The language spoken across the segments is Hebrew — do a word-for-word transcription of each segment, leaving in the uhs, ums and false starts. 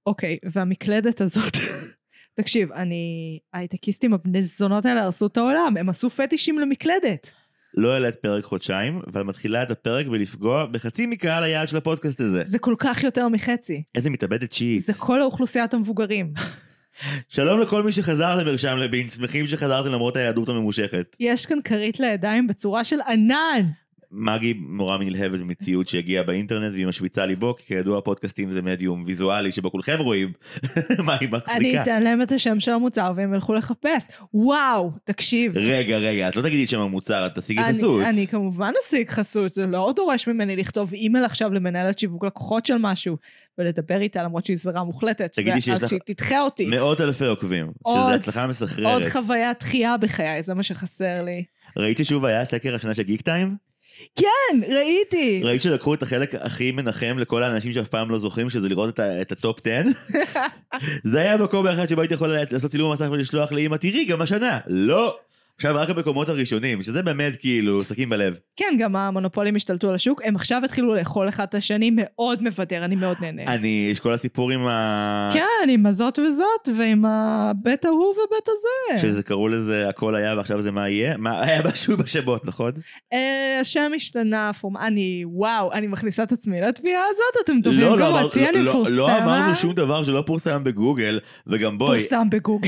אוקיי, והמקלדת הזאת, תקשיב, אני, הייטקיסטים הבני זונות האלה הרסו את העולם, הם עשו פטישים למקלדת. לא העלית פרק חודשיים, אבל מתחילה את הפרק ולפגוע בחצי מקהל היעד של הפודקאסט הזה. זה כל כך יותר מחצי. איזה מתאבדת שיעית. זה כל האוכלוסיית המבוגרים. שלום לכל מי שחזר למרשם לבין, שמחים שחזרתם למרות היהדות הממושכת. יש כאן כרית לידיים בצורה של ענן. מגי מורה מנלהבת במציאות שהגיעה באינטרנט והיא משוויצה ליבו, כי כידוע פודקאסטים זה מדיום ויזואלי שבו כולכם רואים מה היא מחזיקה. אני אתן להם את השם של המוצר והם ילכו לחפש. וואו, תקשיב. רגע, רגע, את לא תגידי שם המוצר, את תשיגי חסות. אני, אני כמובן אשיג חסות, זה לא דורש ממני לכתוב אימייל עכשיו למנהלת שיווק לקוחות של משהו, ולדבר איתה למרות שהיא זרה מוחלטת, ואז שהיא תדחה אותי. מאות אלפי עוקבים, שזה הצלחה מסחררת. עוד חוויית דחייה בחיי, זה מה שחסר לי. ראית ששוב היה סקר השנה של גיק טיים? כן, ראיתי. ראית שלקחו את החלק הכי מנחם לכל האנשים שאף פעם לא זוכרים, שזה לראות את הטופ עשר? זה היה מקום אחד שבו הייתי יכול לעשות צילום מסך ולשלוח לאמא, תראי, גם השנה. לא. עכשיו רק המקומות הראשונים, שזה באמת כאילו סכים בלב. כן, גם המונופולים השתלטו על השוק, הם עכשיו התחילו לאכול אחד את השני, מאוד מבדר, אני מאוד נהנה. אני, יש כל הסיפור עם ה... כן, עם הזאת וזאת, ועם הבית ההוא ובית הזה. שזה קראו לזה, הכל היה ועכשיו זה מה יהיה? מה היה משהו בשמות, נכון? השם השתנה, אני, וואו, אני מכניסה את עצמי לתביעה הזאת, אתם טובים גם אותי, אני מפורסמה. לא אמרנו שום דבר שלא פורסם בגוגל, וגם בואי. פורסם בגוגל.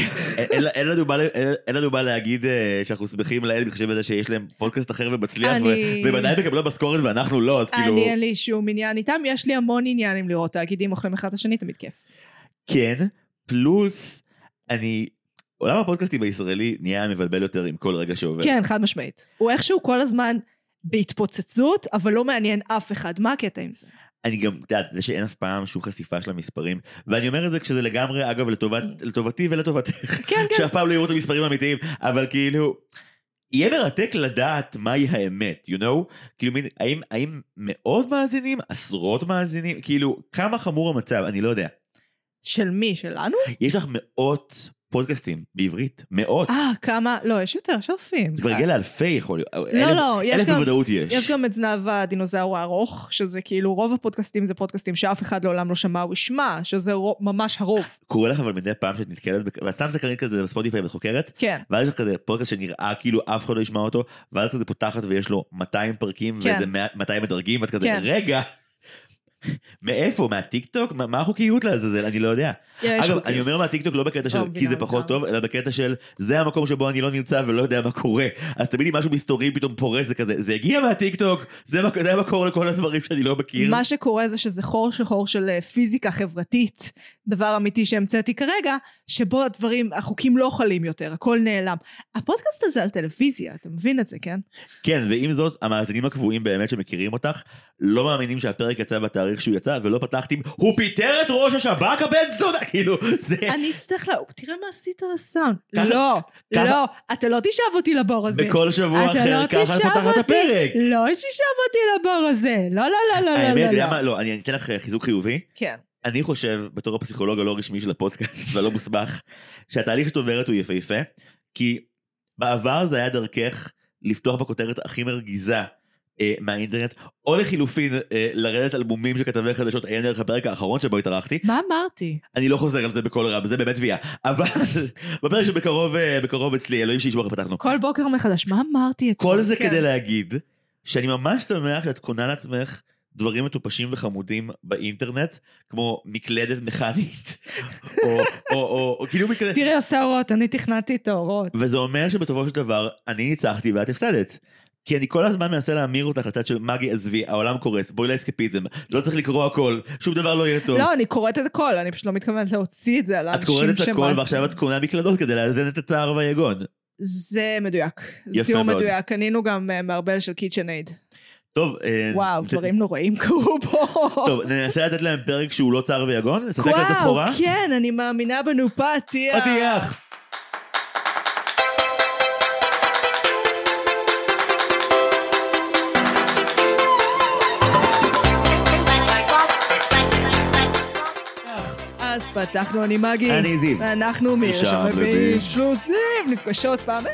אין לנו מה להגיד שאנחנו שמחים לאל בחשב את זה שיש להם פודקאסט אחר ומצליח, ובוודאי מקבלו בסקורת ואנחנו לא, אז כאילו... אני אין לי שום עניין איתם, יש לי המון עניינים לראות תאגידים אוכלים אחד השני, תמיד כיף. כן, פלוס, אני... עולם הפודקאסטים הישראלי נהיה מבלבל יותר עם כל רגע שעובר. כן, חד משמעית. הוא איכשהו כל הזמן בהתפוצצות, אבל לא מעניין אף אחד. מה הקטע עם זה? אני גם, אתה יודע, זה שאין אף פעם שום חשיפה של המספרים, ואני אומר את זה כשזה לגמרי, אגב, לטובת, לטובתי ולטובתך, כן, כן. שאף פעם לא יראו את המספרים האמיתיים, אבל כאילו, יהיה מרתק לדעת מהי האמת, you know? כאילו, האם, האם מאות מאזינים, עשרות מאזינים, כאילו, כמה חמור המצב, אני לא יודע. של מי? שלנו? יש לך מאות פודקאסטים בעברית, מאות. אה, כמה? לא, יש יותר, יש אלפים. זה כבר הגיע לאלפי יכול להיות. לא, לא, יש גם, בוודאות יש. יש גם את זנב הדינוזאור הארוך, שזה כאילו רוב הפודקאסטים זה פודקאסטים שאף אחד לעולם לא שמע או ישמע, שזה ממש הרוב. קורא לך אבל מדי פעם שאת נתקלת, וסתם זה קרין כזה בספוטיפיי וחוקרת, כן. ואז יש לך כזה פודקאסט שנראה כאילו אף אחד לא ישמע אותו, ואז כזה פותחת ויש לו מאתיים פרקים, כן. ואיזה מאתיים מדרגים, ואת כזה, כן. רגע. מאיפה? מהטיקטוק? מה החוקיות לזה? אני לא יודע. אגב, אני אומר מהטיקטוק לא בקטע של כי זה פחות טוב, אלא בקטע של זה המקום שבו אני לא נמצא ולא יודע מה קורה. אז תמיד אם משהו מסתורי פתאום פורס זה כזה, זה הגיע מהטיקטוק, זה המקור לכל הדברים שאני לא מכיר. מה שקורה זה שזה חור שחור של פיזיקה חברתית, דבר אמיתי שהמצאתי כרגע, שבו הדברים, החוקים לא חלים יותר, הכל נעלם. הפודקאסט הזה על טלוויזיה, אתה מבין את זה, כן? כן, ועם זאת, המאזינים הקבועים באמת שמכירים אותך, לא מאמינים שהפרק יצא בתאריך שהוא יצא, ולא פתחתי, הוא פיטר את ראש השב"כ הבן זונה, כאילו, זה... אני אצטרך לה, תראה מה עשית לסאונד. לא, לא, אתה לא תשאב אותי לבור הזה. בכל שבוע אחר, ככה פותחת הפרק. לא תשאב אותי לבור הזה. לא, לא, לא, לא, לא. האמת, למה, לא, אני אתן לך חיזוק חיובי. כן. אני חושב, בתור הפסיכולוג הלא רשמי של הפודקאסט, והלא מוסמך, שהתהליך שאת עוברת הוא יפהפה, כי בעבר זה היה דרכך לפתוח בכותרת הכי מרגיזה, מהאינטרנט, או לחילופין לרדת אלבומים שכתבי חדשות עיין דרך הפרק האחרון שבו התארחתי. מה אמרתי? אני לא חוזר על זה בכל רב, זה באמת תביעה. אבל בפרק שבקרוב אצלי, אלוהים שישמור פתחנו. כל בוקר מחדש, מה אמרתי? כל זה כדי להגיד, שאני ממש שמח שאת קונה לעצמך דברים מטופשים וחמודים באינטרנט, כמו מקלדת מכנית, או כאילו מקלדת... תראה, עושה אורות, אני תכנתי את האורות. וזה אומר שבטובו של דבר, אני ניצחתי ואת הפסדת. כי אני כל הזמן מנסה להמיר אותך לצד של מגי עזבי, העולם קורס, בואי לאסקפיזם, לא צריך לקרוא הכל, שום דבר לא יהיה טוב. לא, אני קוראת את הכל, אני פשוט לא מתכוונת להוציא את זה על האנשים שמאזינים. את קוראת את הכל ועכשיו את קונה מקלדות כדי לאזן את הצער והיגון. זה מדויק, זה תיאור מדויק, קנינו גם מערבל של קיצ'נייד. טוב, וואו, דברים נוראים קרו פה. טוב, ננסה לתת להם פרק שהוא לא צער ויגון, נספק את הסחורה. וואו, כן, אני מאמינה בנו, פתיח. פתיח. אז פתחנו, אני מגי. אני זיו. ואנחנו מרשם לוין, אקסקלוסיב, נפגשות פעם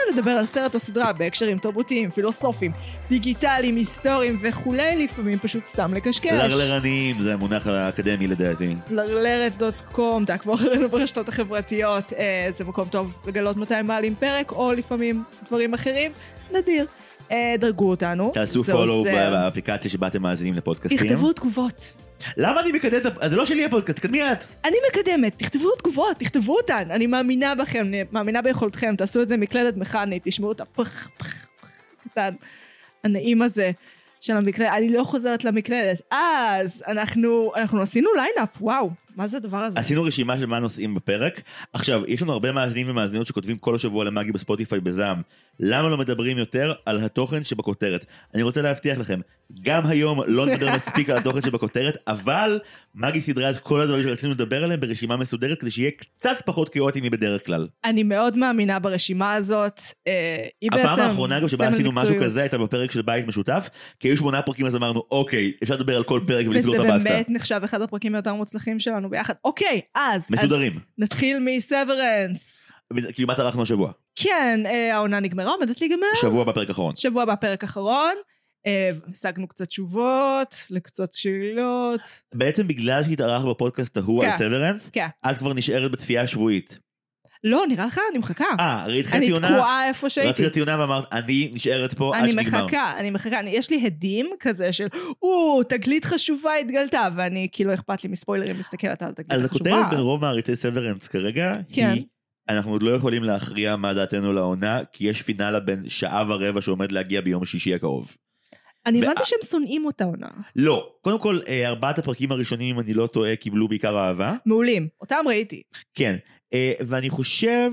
לדבר על סרט או סדרה בהקשרים תרבותיים, פילוסופיים, דיגיטליים, היסטוריים וכולי, לפעמים פשוט סתם לקשקש. לרלרנים, זה המונח האקדמי לדעתי. לרלרת דוט קום, תעקבו אחרינו ברשתות החברתיות, זה מקום טוב לגלות מתי מעלים פרק, או לפעמים דברים אחרים, נדיר. דרגו אותנו. תעשו פולו באפליקציה שבה אתם מאזינים לפודקאסטים. תכתבו תגובות. למה אני מקדם? זה לא שלי הפודקאסט, תקדמי את. אני מקדמת, תכתבו תגובות, תכתבו אותן. אני מאמינה בכם, מאמינה ביכולתכם, תעשו את זה מקלדת מכנית, תשמעו את הפח, פח, פח, קטן, הנעים הזה של המקלדת. אני לא חוזרת למקלדת. אז אנחנו, אנחנו עשינו ליינאפ, וואו, מה זה הדבר הזה? עשינו רשימה של מה נושאים בפרק. עכשיו, יש לנו הרבה מאזינים ומאזינות שכותבים כל השבוע למאגי בספוטיפיי בזעם. למה לא מדברים יותר על התוכן שבכותרת? אני רוצה להבטיח לכם, גם היום לא נדבר מספיק על התוכן שבכותרת, אבל מאגי סדרה את כל הדברים שרצינו לדבר עליהם ברשימה מסודרת, כדי שיהיה קצת פחות כאוטי מבדרך כלל. אני מאוד מאמינה ברשימה הזאת. היא בעצם הפעם האחרונה גם שבה עשינו משהו כזה, הייתה בפרק של בית משותף, כי היו שמונה פרקים אז אמרנו, אוקיי, אפשר לדבר על כל פרק ולסגור את הבאסטה. וזה באמת נחשב אחד הפרקים היותר מוצלחים שלנו ביחד. אוקיי, אז מסודרים. נתחיל מסוורנס. כאילו מה צרכנו השבוע? כן, העונה נגמרה, עומדת להיגמר. שבוע בפרק האחרון. שבוע בפרק האחרון. השגנו קצת תשובות, לקצת שאלות. בעצם בגלל שהתארח בפודקאסט ההוא על סוורנס, את כבר נשארת בצפייה שבועית. לא, נראה לך, אני מחכה. אה, ראית חצי עונה? אני תקועה איפה שהייתי. ראית חצי עונה ואמרת, אני נשארת פה עד שנגמר. אני מחכה, אני מחכה. יש לי הדים כזה של, או, תגלית חשובה התגלתה, ואני כאילו אכפת לי מספוילרים, מסתכלת על תגלית חשובה. אז הכותרת בין רוב מעריצי סוורנס כרגע, היא, אנחנו עוד לא יכולים להכריע מה דעתנו לעונה, כי יש פינאלה בין שעה ורבע שעומד להגיע ביום שישי הקרוב. אני הבנתי שהם שונאים אותה עונה. לא, קודם כל, ארבעת הפרקים הראשונים, אם אני לא טועה, קיבלו בעיקר אהבה. מעולים, אותם ראיתי. כן, ואני חושב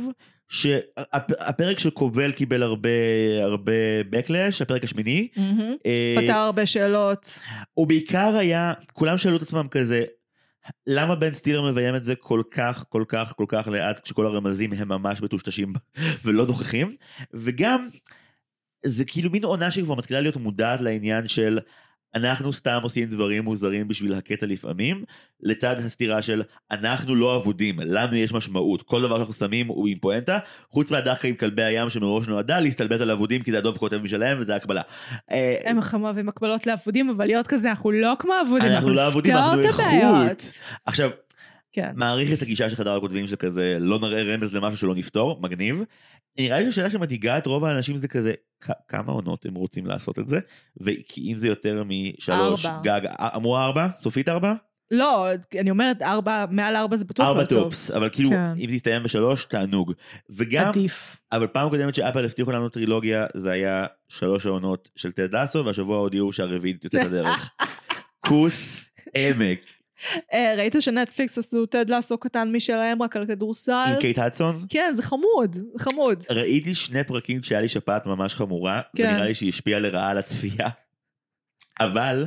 שהפרק של קובל קיבל הרבה, הרבה בקלאש, הפרק השמיני. פתר הרבה שאלות. הוא בעיקר היה, כולם שאלו את עצמם כזה, למה בן סטילר מביים את זה כל כך, כל כך, כל כך לאט, כשכל הרמזים הם ממש מטושטשים ולא דוחכים, וגם, זה כאילו מין עונה שכבר מתחילה להיות מודעת לעניין של אנחנו סתם עושים דברים מוזרים בשביל הקטע לפעמים, לצד הסתירה של אנחנו לא עבודים, לנו יש משמעות, כל דבר שאנחנו שמים הוא עם פואנטה, חוץ מהדחקה עם כלבי הים שמראש נועדה להסתלבט על עבודים, כי זה הדוב כותב משלהם וזה הקבלה. הם החמה ומקבלות לעבודים, אבל להיות כזה, אנחנו לא כמו עבודים, אנחנו לא עבודים, אנחנו איכות. עכשיו, מעריך את הגישה של חדר הכותבים של כזה, לא נראה רמז למשהו שלא נפתור, מגניב. נראה לי שהשאלה שמתיגה את רוב האנשים זה כזה, כמה עונות הם רוצים לעשות את זה, וכי אם זה יותר משלוש גג, אמרו ארבע? סופית ארבע? לא, אני אומרת ארבע, מעל ארבע זה בטוח לא טוב. ארבע טופס, אבל כאילו, אם זה יסתיים בשלוש, תענוג. וגם, עדיף. אבל פעם קודמת שאפל הבטיחו לנו טרילוגיה, זה היה שלוש העונות של טד לסו, והשבוע הודיעו שהרביעית יוצאת לדרך. כוס עמק. ראית שנטפליקס עשו טד לסו קטן משלהם רק על כדורסל? עם קייט הדסון? כן, זה חמוד, זה חמוד. ראיתי שני פרקים כשהיה לי שפעת ממש חמורה, ונראה לי שהיא השפיעה לרעה על הצפייה. אבל,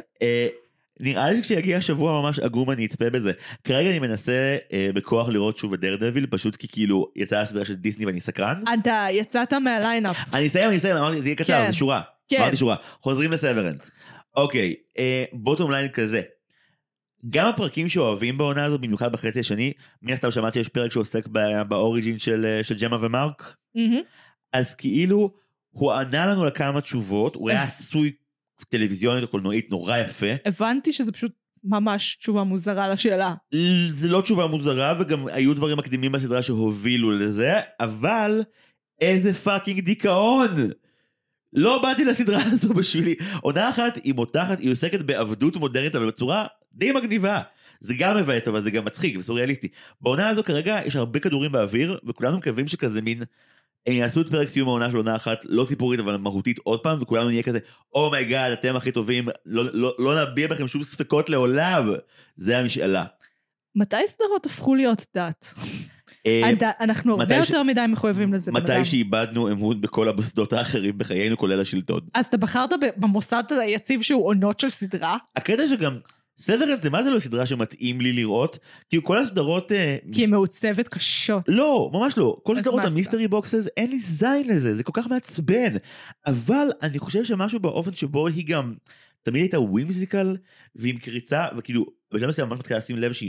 נראה לי שכשיגיע השבוע ממש עגום אני אצפה בזה. כרגע אני מנסה בכוח לראות שוב את דרדביל, פשוט כי כאילו יצאה הסדרה של דיסני ואני סקרן. אתה יצאת מהליינאפ. אני אסיים, אני אסיים, אמרתי, זה יהיה קצר, זה שורה. אמרתי שורה. חוזרים לסוורנס. אוקיי, בוטום ליין כזה. גם הפרקים שאוהבים בעונה הזו, במיוחד בחצי השני, מן הסתם שמעתי יש פרק שעוסק באוריג'ין של, של ג'מה ומרק, mm-hmm. אז כאילו הוא ענה לנו לכמה תשובות, הוא היה עשוי טלוויזיונית או קולנועית נורא יפה. הבנתי שזה פשוט ממש תשובה מוזרה לשאלה. זה לא תשובה מוזרה, וגם היו דברים מקדימים בסדרה שהובילו לזה, אבל איזה פאקינג דיכאון! לא באתי לסדרה הזו בשבילי. עונה אחת היא מותחת, היא עוסקת בעבדות מודרנית, אבל בצורה די מגניבה. זה גם מבית, אבל זה גם מצחיק וסוריאליסטי. בעונה הזו כרגע יש הרבה כדורים באוויר, וכולנו מקווים שכזה מין, הם יעשו את פרק סיום העונה של עונה אחת, לא סיפורית אבל מהותית עוד פעם, וכולנו נהיה כזה, אומייגאד, אתם הכי טובים, לא, לא, לא נביע בכם שום ספקות לעולם. זה המשאלה. מתי סדרות הפכו להיות דת? אנחנו הרבה יותר מדי מחויבים לזה. מתי שאיבדנו אמון בכל המוסדות האחרים בחיינו, כולל השלטון. אז אתה בחרת במוסד היציב שהוא עונות של סדרה? הקטע שגם, סוורנס זה מה זה לא סדרה שמתאים לי לראות? כאילו כל הסדרות... כי היא מעוצבת קשות. לא, ממש לא. כל הסדרות המיסטרי בוקסס, אין לי זין לזה, זה כל כך מעצבן. אבל אני חושב שמשהו באופן שבו היא גם, תמיד הייתה ווימזיקל, ועם קריצה, וכאילו, בשלב מסוים ממש מתחילה לשים לב שהיא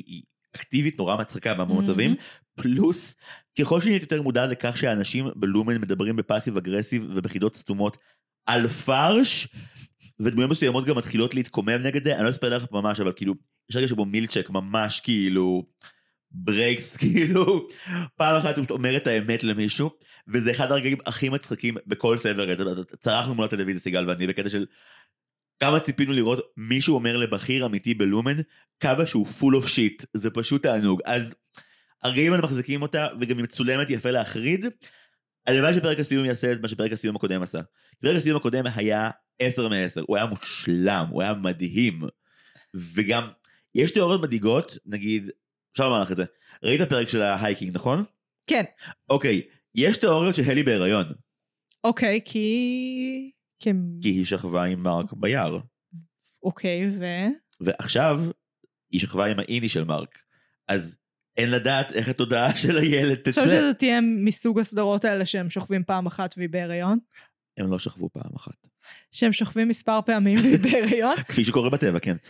אקטיבית נורא מצחיקה במצבים, פלוס ככל שאני יותר מודע לכך שהאנשים בלומן מדברים בפאסיב אגרסיב ובחידות סתומות על פרש, ודמויות מסוימות גם מתחילות להתקומם נגד זה, אני לא אספר לך ממש, אבל כאילו, יש רגע שבו מילצ'ק ממש כאילו, ברייקס, כאילו, פעם אחת הוא אומר את האמת למישהו, וזה אחד הרגעים הכי מצחיקים בכל סבר, צרחנו מול הטלוויזיה סיגל ואני, בקטע של כמה ציפינו לראות מישהו אומר לבכיר אמיתי בלומן, כמה שהוא full of shit, זה פשוט תענוג, אז הרגעים האלה מחזיקים אותה, וגם היא מצולמת יפה להחריד, הלוואי שפרק הסיום יעשה את מה שפרק הסיום הקודם עשה. פרק הסיום הקודם היה עשר מעשר, הוא היה מושלם, הוא היה מדהים, וגם יש תיאוריות מדאיגות, נגיד, אפשר לומר לך את זה, ראית הפרק של ההייקינג, נכון? כן. אוקיי, יש תיאוריות שהלי בהיריון. אוקיי, כי... כי היא שכבה עם מרק ביער. אוקיי, ו... ועכשיו היא שכבה עם האיני של מרק, אז אין לדעת איך התודעה של הילד תצא. עכשיו שזה תהיה מסוג הסדרות האלה שהם שוכבים פעם אחת והיא בהיריון? הם לא שכבו פעם אחת. שהם שוכבים מספר פעמים והיא בהיריון? כפי שקורה בטבע, כן.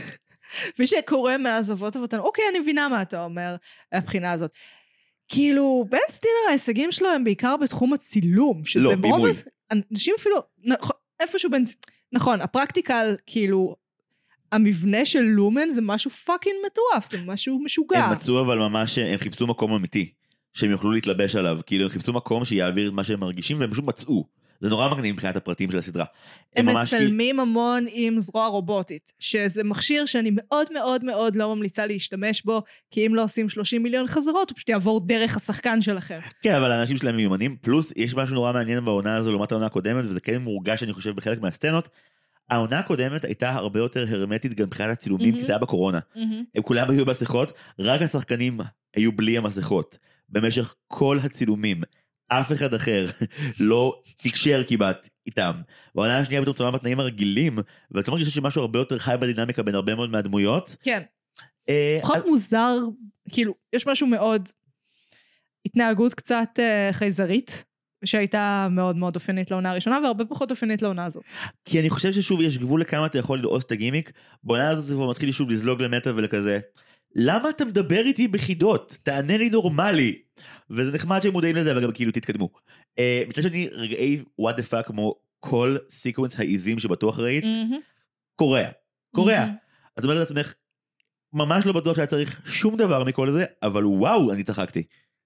כפי שקורה מאז אבות אבותינו. אוקיי, אני מבינה מה אתה אומר, הבחינה הזאת. כאילו, בן סטילר, ההישגים שלו הם בעיקר בתחום הצילום, שזה לא, בימוי. אנשים אפילו, איפשהו בין, נכון, הפרקטיקל, כאילו, המבנה של לומן זה משהו פאקינג מטורף, זה משהו משוגע. הם מצאו אבל ממש, הם חיפשו מקום אמיתי, שהם יוכלו להתלבש עליו, כאילו הם חיפשו מקום שיעביר את מה שהם מרגישים, והם פשוט מצאו. זה נורא מגניב מבחינת הפרטים של הסדרה. הם, הם מצלמים כאילו... המון עם זרוע רובוטית, שזה מכשיר שאני מאוד מאוד מאוד לא ממליצה להשתמש בו, כי אם לא עושים שלושים מיליון חזרות, הוא פשוט יעבור דרך השחקן שלכם. כן, אבל האנשים שלהם מיומנים, פלוס יש משהו נורא מעניין בעונה הזו, לעומת העונה הקודמת, וזה כן מורגש, אני חושב, בחלק מהסצנות, העונה הקודמת הייתה הרבה יותר הרמטית גם מבחינת הצילומים, כי זה היה בקורונה. הם כולם היו במסכות, רק השחקנים היו בלי המסכות. במשך כל הצילומים, אף אחד אחר לא תקשר כמעט איתם. בעונה השנייה בתור צלם בתנאים הרגילים, ואתה מרגיש שמשהו הרבה יותר חי בדינמיקה בין הרבה מאוד מהדמויות. כן. פחות מוזר, כאילו, יש משהו מאוד, התנהגות קצת חייזרית, שהייתה מאוד מאוד אופנית לעונה הראשונה, והרבה פחות אופנית לעונה הזאת. כי אני חושב ששוב יש גבול לכמה אתה יכול ללעוס את הגימיק, בעונה הזאת זה כבר מתחיל שוב לזלוג למטה ולכזה, למה אתה מדבר איתי בחידות? תענה לי נורמלי. וזה נחמד שהם מודעים לזה, אבל גם כאילו תתקדמו. מצד שני, רגעי what the fuck, כמו כל סיקוונס העיזים שבטוח ראית, קורע. קורע. את אומרת לעצמך, ממש לא בטוח שהיה צריך שום דבר מכל זה, אבל וואו, אני צחקתי.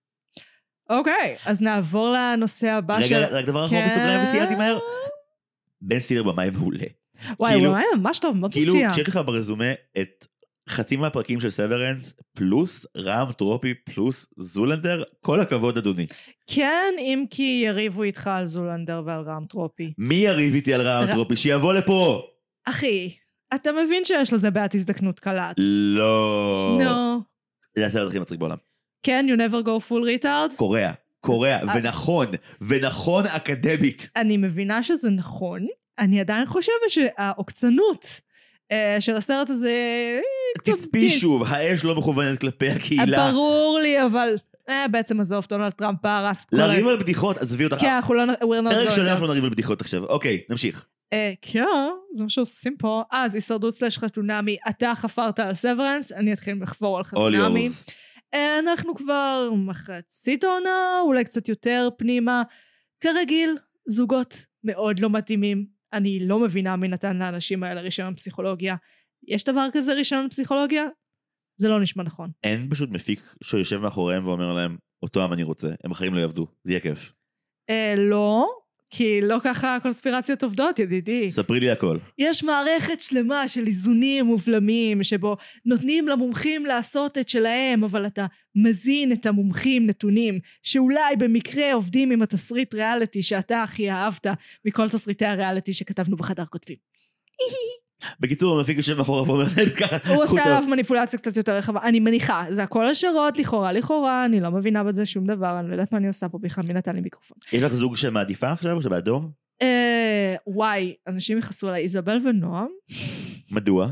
אוקיי, אז נעבור לנושא הבא של... רגע, רק דבר אחרון בסוגריים וסיירתי מהר. בן סטילר במאי מעולה. וואי, הוא היה ממש טוב, מאוד מופיע. כאילו, כשיש לך ברזומה את חצי מהפרקים של סוורנס, פלוס רם טרופי, פלוס זולנדר, כל הכבוד אדוני. כן, אם כי יריבו איתך על זולנדר ועל רם טרופי. מי יריב איתי על רם טרופי? שיבוא לפה! אחי, אתה מבין שיש לזה בעיית הזדקנות קלת? לא. נו. זה הסרט הכי מצחיק בעולם. כן, you never go full retard? קורע, קורע, ונכון, ונכון אקדמית. אני מבינה שזה נכון, אני עדיין חושבת שהעוקצנות של הסרט הזה... תצפי שוב, האש לא מכוונת כלפי הקהילה. ברור לי, אבל בעצם עזוב, דונלד טראמפ הרס. לריב על בדיחות, עזבי אותך. כן, אנחנו לא... פרק שלנו אנחנו נריב על בדיחות עכשיו. אוקיי, נמשיך. כן, זה מה שעושים פה. אז הישרדות סלש חתונמי, אתה חפרת על סוורנס, אני אתחיל לחפור על חתונמי. אנחנו כבר מחצית העונה, אולי קצת יותר פנימה. כרגיל, זוגות מאוד לא מתאימים. אני לא מבינה מי נתן לאנשים האלה רישיון פסיכולוגיה. יש דבר כזה רישיון פסיכולוגיה? זה לא נשמע נכון. אין פשוט מפיק שיושב מאחוריהם ואומר להם, אותם אני רוצה, הם אחרים לא יעבדו, זה יהיה כיף. אה, לא, כי לא ככה קונספירציות עובדות, ידידי. ספרי לי הכל. יש מערכת שלמה של איזונים מובלמים, שבו נותנים למומחים לעשות את שלהם, אבל אתה מזין את המומחים נתונים, שאולי במקרה עובדים עם התסריט ריאליטי שאתה הכי אהבת, מכל תסריטי הריאליטי שכתבנו בחדר כותבים. בקיצור, המפיק יושב מאחוריו ואומר להם ככה. הוא עושה עליו מניפולציה קצת יותר רחבה, אני מניחה, זה הכל השערות, לכאורה, לכאורה, אני לא מבינה בזה שום דבר, אני לא יודעת מה אני עושה פה בכלל, מי נתן לי מיקרופון. יש לך זוג שמעדיפה עכשיו או שבעדו? וואי, אנשים יחסו עליי, איזבל ונועם. מדוע?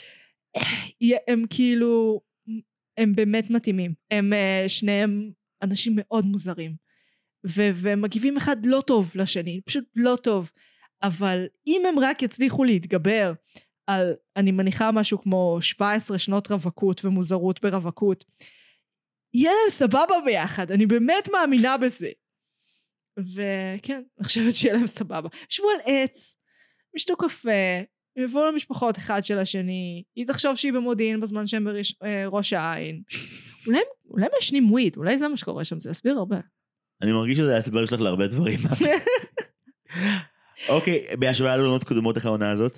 הם כאילו, הם באמת מתאימים, הם שניהם אנשים מאוד מוזרים, והם מגיבים אחד לא טוב לשני, פשוט לא טוב, אבל אם הם רק יצליחו להתגבר על, אני מניחה משהו כמו שבע עשרה שנות רווקות ומוזרות ברווקות, יהיה להם סבבה ביחד, אני באמת מאמינה בזה. וכן, אני חושבת שיהיה להם סבבה. ישבו על עץ, ישתו קפה, יבואו למשפחות אחד של השני, היא תחשוב שהיא במודיעין בזמן שהם בראש העין. אולי, אולי משנים וויד, אולי זה מה שקורה שם, זה יסביר הרבה. אני מרגיש שזה יסביר שלך להרבה דברים. אוקיי, בהשוואה לעונות קודמות איך העונה הזאת?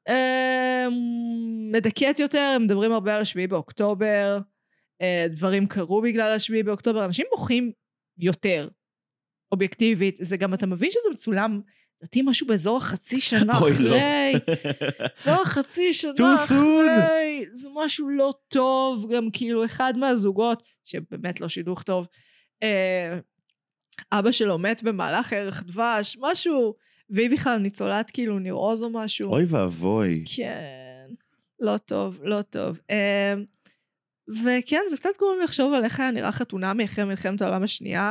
מדכאת יותר, הם מדברים הרבה על השביעי באוקטובר, דברים קרו בגלל השביעי באוקטובר, אנשים בוכים יותר, אובייקטיבית, זה גם אתה מבין שזה מצולם, דעתי משהו באזור החצי שנה אחרי, אזור החצי שנה אחרי, זה משהו לא טוב, גם כאילו אחד מהזוגות, שבאמת לא שידוך טוב, אבא שלו מת במהלך ערך דבש, משהו, והיא בכלל ניצולת כאילו נרעוז או משהו. אוי ואבוי. כן, לא טוב, לא טוב. וכן, זה קצת גורם לחשוב על איך היה נראה חתונמי אחרי מלחמת העולם השנייה.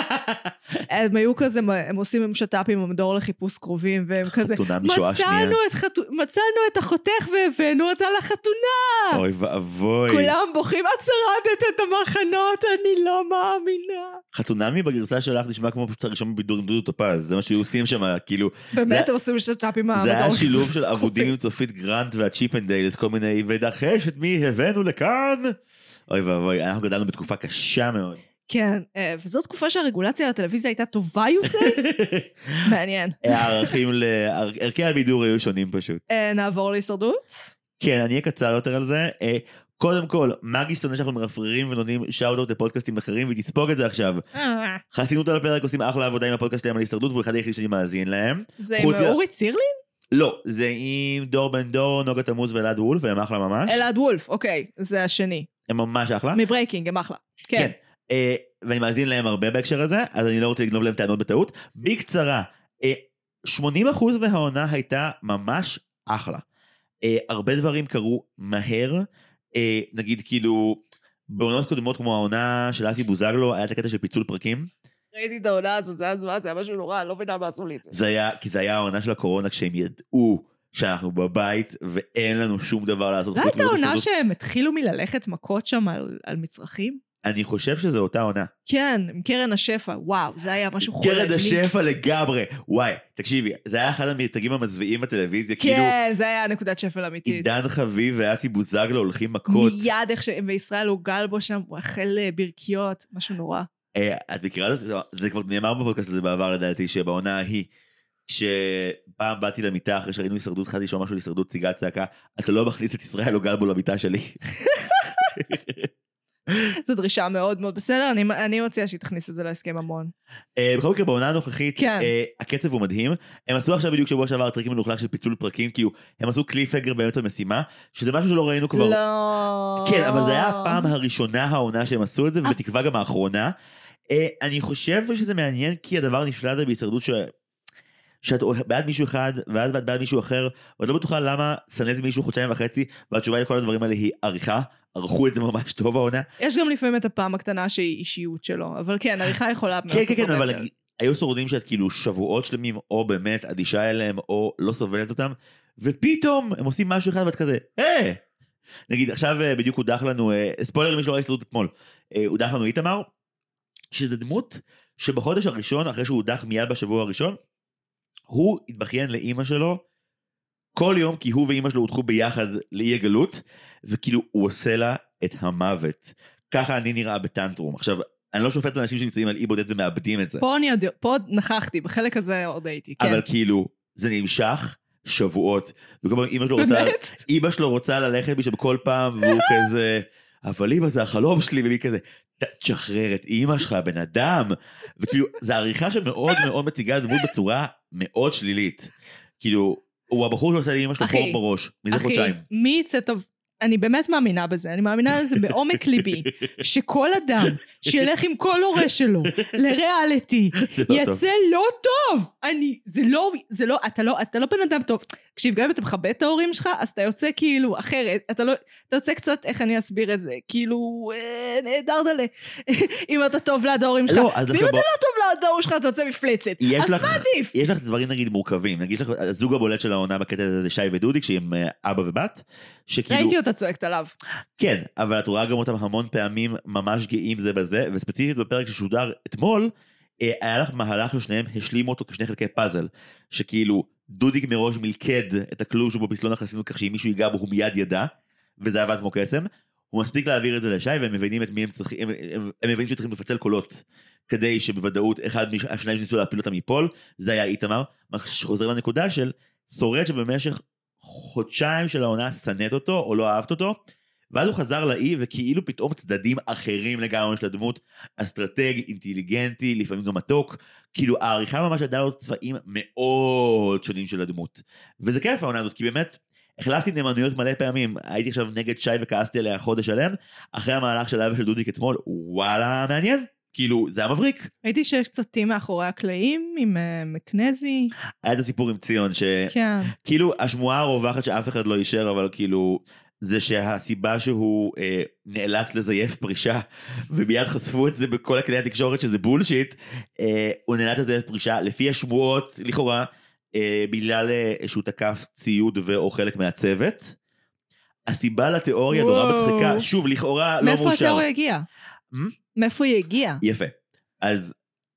הם היו כזה, הם עושים עם שטאפים במדור לחיפוש קרובים, והם כזה, מצאנו את, חתו... מצאנו את החותך והבאנו אותה לחתונה. אוי ואבוי. כולם בוכים, את שרדת את המחנות, אני לא מאמינה. חתונמי בגרסה שלך נשמע כמו פשוט הראשון בבידור עם דודו טופז, זה מה שהיו עושים שם, כאילו. באמת הם עושים שטאפים מהמדור. זה היה שילוב של עבודים עם צופית גרנט והצ'יפ אנד דיילס, כל מיני, ודחש את מי הבאנו לכאן. אוי ואבוי, אנחנו גדלנו בתקופה קשה מאוד. כן, וזו תקופה שהרגולציה לטלוויזיה הייתה טובה יוסי? מעניין. הערכים, ערכי הבידור היו שונים פשוט. נעבור להישרדות? כן, אני אהיה קצר יותר על זה. קודם כל, מגי שונא שאנחנו מרפררים ונותנים שאוט-אוט לפודקאסטים אחרים, ותספוג את זה עכשיו. חסינות על הפרק עושים אחלה עבודה עם הפודקאסט שלהם על הישרדות, והוא אחד היחיד שאני מאזין להם. זה עם אורי צירלין? לא, זה עם דור בן דור, נוגה תמוז ואלעד וולף, והם אחלה ממש. אלעד וולף, אוקיי, זה השני. הם ממש אחלה. מברייקינג, הם אחלה. כן. ואני מאזין להם הרבה בהקשר הזה, אז אני לא רוצה לגנוב להם טענות בטעות. בקצרה, שמונים אחוז מהעונה הייתה ממש אחלה. הרבה דברים קרו מהר, נגיד כאילו, בעונות קודמות כמו העונה של אסי בוזגלו, היה את הקטע של פיצול פרקים. ראיתי את העונה הזאת, זה היה משהו נורא, לא מבינה מה עשו לי את זה. זה היה, כי זה היה העונה של הקורונה, כשהם ידעו שאנחנו בבית, ואין לנו שום דבר לעשות. לא הייתה העונה שהם התחילו מללכת מכות שם על, על מצרכים? אני חושב שזו אותה עונה. כן, עם קרן השפע, וואו, זה היה משהו חולה. קרן השפע לגמרי, וואי, תקשיבי, זה היה אחד המייצגים המזוויעים בטלוויזיה, כן, כאילו, זה היה נקודת שפל אמיתית. עידן חביב ואסי בוזגלו הולכים מכות. מיד איך שהם בישראל הוא גל בו שם, הוא אכל ברכיות, משהו נורא. את מכירה את זה? זה כבר נאמר בפודקאסט הזה בעבר לדעתי, שבעונה ההיא, כשפעם באתי למיטה אחרי שראינו הישרדות, חייתי לשאול משהו על הישרדות, ציגה צעקה, אתה לא מכניס את ישראל או גלבו למיטה שלי. זו דרישה מאוד מאוד בסדר, אני, אני מציעה שהיא תכניס את זה להסכם המון. בכל מקרה, בעונה הנוכחית, כן. הקצב הוא מדהים. הם עשו עכשיו בדיוק שבוע שעבר טריקים מלוכלך של פיצול פרקים, כאילו, הם עשו קליפהגר באמצע משימה, שזה משהו שלא ראינו כבר. לא. כן, אבל זה היה הפעם הראשונה העונה שהם עשו את זה, ובתקווה גם האחרונה. אני חושב שזה מעניין, כי הדבר נפלא זה בהישרדות ש... שאת בעד מישהו אחד, ואז בעד, בעד מישהו אחר, ואת לא בטוחה למה סנית מישהו חודשיים וחצי, והתשובה לכל הדברים האלה היא עריכה, ערכו את זה ממש טוב העונה. יש גם לפעמים את הפעם הקטנה שהיא אישיות שלו, אבל כן, עריכה יכולה... כן, כן, כן, אבל היו שורדים שאת כאילו שבועות שלמים, או באמת אדישה אליהם, או לא סובלת אותם, ופתאום הם עושים משהו אחד, ואת כזה, אה! נגיד, עכשיו בדיוק הודח לנו, ספוילר למי שלא ראה הישרדות אתמול, הודח לנו איתמר, שזה דמות שבחודש הראשון, אחרי שהוא הודח מיד בשבוע הראשון, הוא התבכיין לאמא שלו כל יום, כי הוא ואמא שלו הודחו ביחד לאי הגלות, וכאילו הוא עושה לה את המוות. ככה אני נראה בטנטרום. עכשיו, אני לא שופט לאנשים שנמצאים על אי בודד ומאבדים את זה. פה אני יודע, פה נכחתי, בחלק הזה עוד הייתי, כן. אבל כאילו, זה נמשך שבועות. וכל פעם אמא שלו רוצה, אמא שלו רוצה ללכת בשביל כל פעם, והוא כזה, אבל אמא זה החלום שלי, ומי כזה, תשחרר את אמא שלך, בן אדם. וכאילו, זה עריכה שמאוד מאוד מציגה דמות בצורה מאוד שלילית. כאילו, הוא הבחור שעושה לאמא שלו פור בראש, מזה חודשיים. אחי, מי יצא טוב? אני באמת מאמינה בזה, אני מאמינה בזה בעומק ליבי, שכל אדם שילך עם כל הורה שלו לריאליטי, יצא לא טוב. אני, זה לא, זה לא, אתה לא, אתה לא בן אדם טוב. תקשיב, גם אם אתה מכבד את ההורים שלך, אז אתה יוצא כאילו אחרת, אתה לא, אתה יוצא קצת, איך אני אסביר את זה, כאילו, נהדר דלה, אם אתה טוב ליד ההורים שלך, ואם אתה לא טוב ליד ההורים שלך, אתה יוצא מפלצת, אז מה עדיף? יש לך דברים נגיד מורכבים, נגיד לך, הזוג הבולט של העונה בקטע הזה זה שי ודודי, כשהם אבא ובת, שכאילו... ראיתי אותה צועקת עליו. כן, אבל את רואה גם אותם המון פעמים ממש גאים זה בזה, וספציפית בפרק ששודר אתמול, היה לך מהלך ששניהם השלימו אותו כשני חלקי פאזל, שכאילו דודיק מראש מלכד את הכלוב שבו פסלון החסינות כך שאם מישהו ייגע בו הוא מיד ידע, וזה עבד כמו קסם, הוא מספיק להעביר את זה לשי והם מבינים את מי הם צריכים, הם, הם, הם מבינים שצריכים לפצל קולות, כדי שבוודאות אחד מהשניים שניסו להפיל אותם מפול, זה היה איתמר, שחוזר לנקודה של שורד שבמשך חודשיים של העונה סנט אותו או לא אהבת אותו, ואז הוא חזר לאי וכאילו פתאום צדדים אחרים לגמרי של הדמות, אסטרטג, אינטליגנטי, לפעמים גם מתוק, כאילו העריכה ממש עדה לו צבעים מאוד שונים של הדמות, וזה כיף העונה הזאת, כי באמת החלפתי נאמנויות מלא פעמים, הייתי עכשיו נגד שי וכעסתי עליה חודש שלם, אחרי המהלך שלה ושל דודיק אתמול, וואלה מעניין, כאילו זה המבריק. הייתי שיש קצתים מאחורי הקלעים עם uh, מקנזי. היה את הסיפור עם ציון, שכאילו כן. השמועה הרווחת שאף אחד לא יישר, אבל כאילו... זה שהסיבה שהוא אה, נאלץ לזייף פרישה, ומיד חשפו את זה בכל הכלי התקשורת שזה בולשיט, אה, הוא נאלץ לזייף פרישה, לפי השמועות, לכאורה, אה, בגלל אה, שהוא תקף ציוד ואו חלק מהצוות. הסיבה לתיאוריה נורא מצחיקה, שוב, לכאורה לא מאושר. מאיפה התיאוריה הגיעה? מאיפה היא הגיעה? יפה. אז...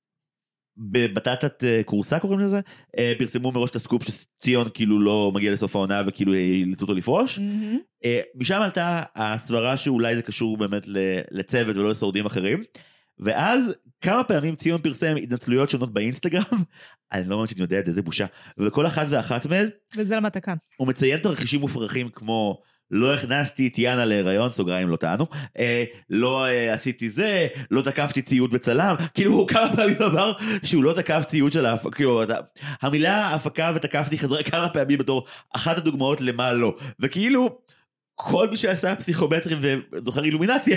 בבטטת קורסה קוראים לזה, פרסמו מראש את הסקופ שציון כאילו לא מגיע לסוף העונה וכאילו ילצו אותו לפרוש, משם עלתה הסברה שאולי זה קשור באמת לצוות ולא לשורדים אחרים, ואז כמה פעמים ציון פרסם התנצלויות שונות באינסטגרם, אני לא אומרת שאני יודע את זה, זה בושה, וכל אחת ואחת מהן, וזה למה אתה כאן. הוא מציין תרחישים מופרכים כמו, לא הכנסתי את יאנה להיריון, סוגריים לא טענו, אה, לא אה, עשיתי זה, לא תקפתי ציוד וצלם, כאילו הוא כמה פעמים אמר שהוא לא תקף ציוד של ההפקה, כאילו המילה הפקה ותקפתי חזרה כמה פעמים בתור אחת הדוגמאות למה לא, וכאילו כל מי שעשה פסיכומטרים וזוכר אילומינציה,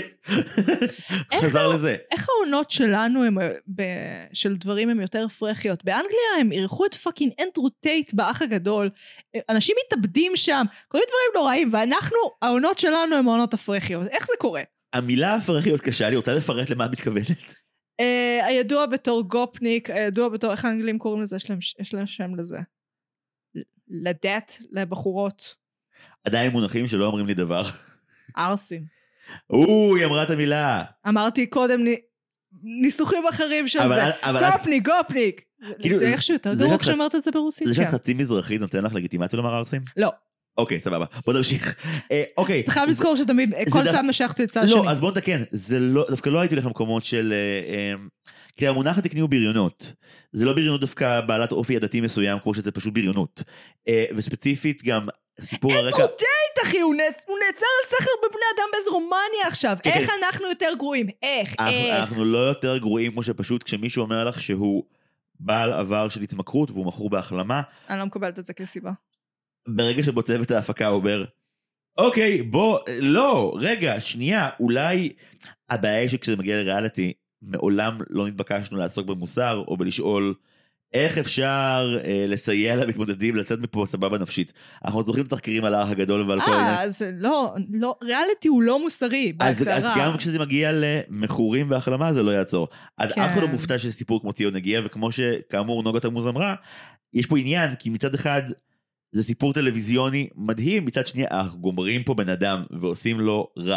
חזר לזה. איך העונות שלנו הם, ב, של דברים הם יותר פרחיות? באנגליה הם ערכו את פאקינג אנדרו טייט באח הגדול, אנשים מתאבדים שם, קוראים דברים נוראים, ואנחנו, העונות שלנו הם העונות הפרחיות. איך זה קורה? המילה הפרחיות קשה, אני רוצה לפרט למה מתכוונת. Uh, הידוע בתור גופניק, הידוע בתור, איך האנגלים קוראים לזה? יש להם, יש להם שם לזה. לדעת, לבחורות. עדיין מונחים שלא אומרים לי דבר. ארסים. או, היא אמרה את המילה. אמרתי קודם ניסוחים אחרים של זה. גופניק, גופניק. זה איכשהו יותר גרוע כשאמרת את זה ברוסית. זה שחצי מזרחי נותן לך לגיטימציה לומר ארסים? לא. אוקיי, סבבה. בוא נמשיך. אוקיי. אתה חייב לזכור שתמיד כל צד משכת את צד שני. לא, אז בוא נתקן. דווקא לא הייתי הולך למקומות של... כי המונח התקני הוא בריונות. זה לא בריונות דווקא בעלת אופי עדתי מסוים, כמו שזה פשוט בריונות. וספציפית גם סיפור הרקע... אנדרו טייט, אחי, הוא נעצר על סחר בבני אדם באיזו רומניה עכשיו. איך אנחנו יותר גרועים? איך? איך? אנחנו לא יותר גרועים כמו שפשוט כשמישהו אומר לך שהוא בעל עבר של התמכרות והוא מכור בהחלמה. אני לא מקבלת את זה כסיבה. ברגע שבו צוות ההפקה הוא אומר, אוקיי, בוא, לא, רגע, שנייה, אולי הבעיה שכשזה מגיע לריאליטי, מעולם לא נתבקשנו לעסוק במוסר או בלשאול איך אפשר אה, לסייע למתמודדים לצאת מפה סבבה נפשית. אנחנו זוכרים תחקירים על האח הגדול ועל כל... אה, אז לא, לא, ריאליטי הוא לא מוסרי, בהגדרה. אז, אז גם כשזה מגיע למכורים והחלמה זה לא יעצור. אז כן. אף אחד לא מופתע שסיפור כמו ציון נגיע, וכמו שכאמור נוגה תמוז אמרה, יש פה עניין, כי מצד אחד זה סיפור טלוויזיוני מדהים, מצד שני אנחנו גומרים פה בן אדם ועושים לו רע.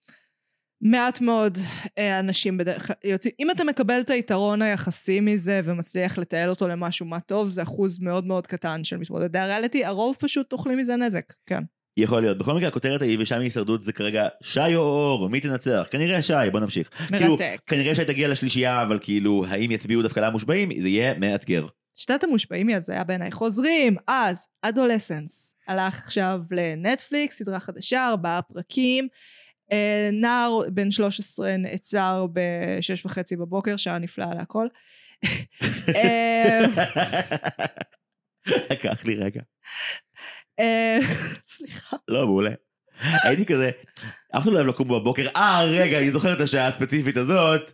מעט מאוד אנשים בדרך כלל יוצאים, אם אתה מקבל את היתרון היחסי מזה ומצליח לתעל אותו למשהו מה טוב, זה אחוז מאוד מאוד קטן של מתמודדי הריאליטי, הרוב פשוט אוכלים מזה נזק, כן. יכול להיות, בכל מקרה הכותרת היבשה מהישרדות זה כרגע שי או אור, מי תנצח? כנראה שי, בוא נמשיך. מרתק. כאילו, כנראה שי תגיע לשלישייה, אבל כאילו, האם יצביעו דווקא למושבעים? זה יהיה מאתגר. שיטת המושבעים היא הזיה בעיניי. חוזרים, אז, אדולסנס, הלך עכשיו לנטפליקס, סדרה חדשה, ארבעה פרקים, נער בן שלוש עשרה נעצר בשש וחצי בבוקר, שעה נפלאה להכל. לקח לי רגע. סליחה. לא, מעולה. הייתי כזה, אף אחד לא אוהב לקום בבוקר, אה רגע, אני זוכר את השעה הספציפית הזאת.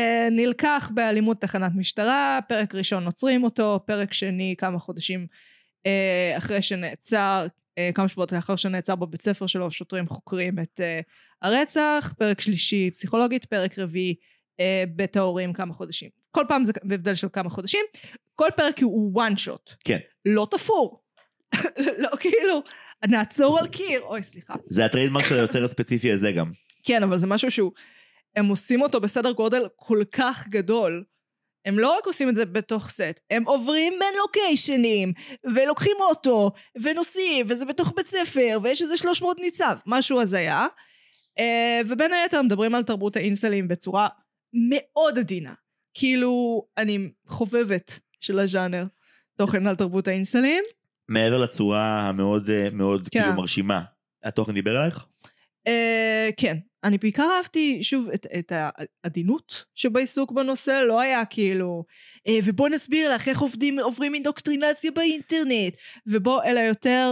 נלקח באלימות תחנת משטרה, פרק ראשון נוצרים אותו, פרק שני כמה חודשים אחרי שנעצר, כמה שבועות לאחר שנעצר בבית ספר שלו, שוטרים חוקרים את הרצח, פרק שלישי פסיכולוגית, פרק רביעי בית ההורים כמה חודשים. כל פעם זה בהבדל של כמה חודשים, כל פרק הוא one shot. כן. לא תפור. לא, כאילו, נעצור על קיר, אוי, סליחה. זה הטריידמרק של היוצר הספציפי הזה גם. כן, אבל זה משהו שהוא, הם עושים אותו בסדר גודל כל כך גדול, הם לא רק עושים את זה בתוך סט, הם עוברים בין לוקיישנים, ולוקחים אוטו, ונוסעים, וזה בתוך בית ספר, ויש איזה שלוש מאות ניצב, משהו הזיה, ובין היתר מדברים על תרבות האינסלים בצורה מאוד עדינה, כאילו אני חובבת של הז'אנר, תוכן על תרבות האינסלים. מעבר לצורה המאוד מאוד כאילו מרשימה, התוכן דיבר עליך? כן, אני בעיקר אהבתי שוב את, את העדינות שבעיסוק בנושא, לא היה כאילו, ובוא נסביר לך איך עובדים, עוברים אינדוקטרינציה באינטרנט, ובוא אלא יותר,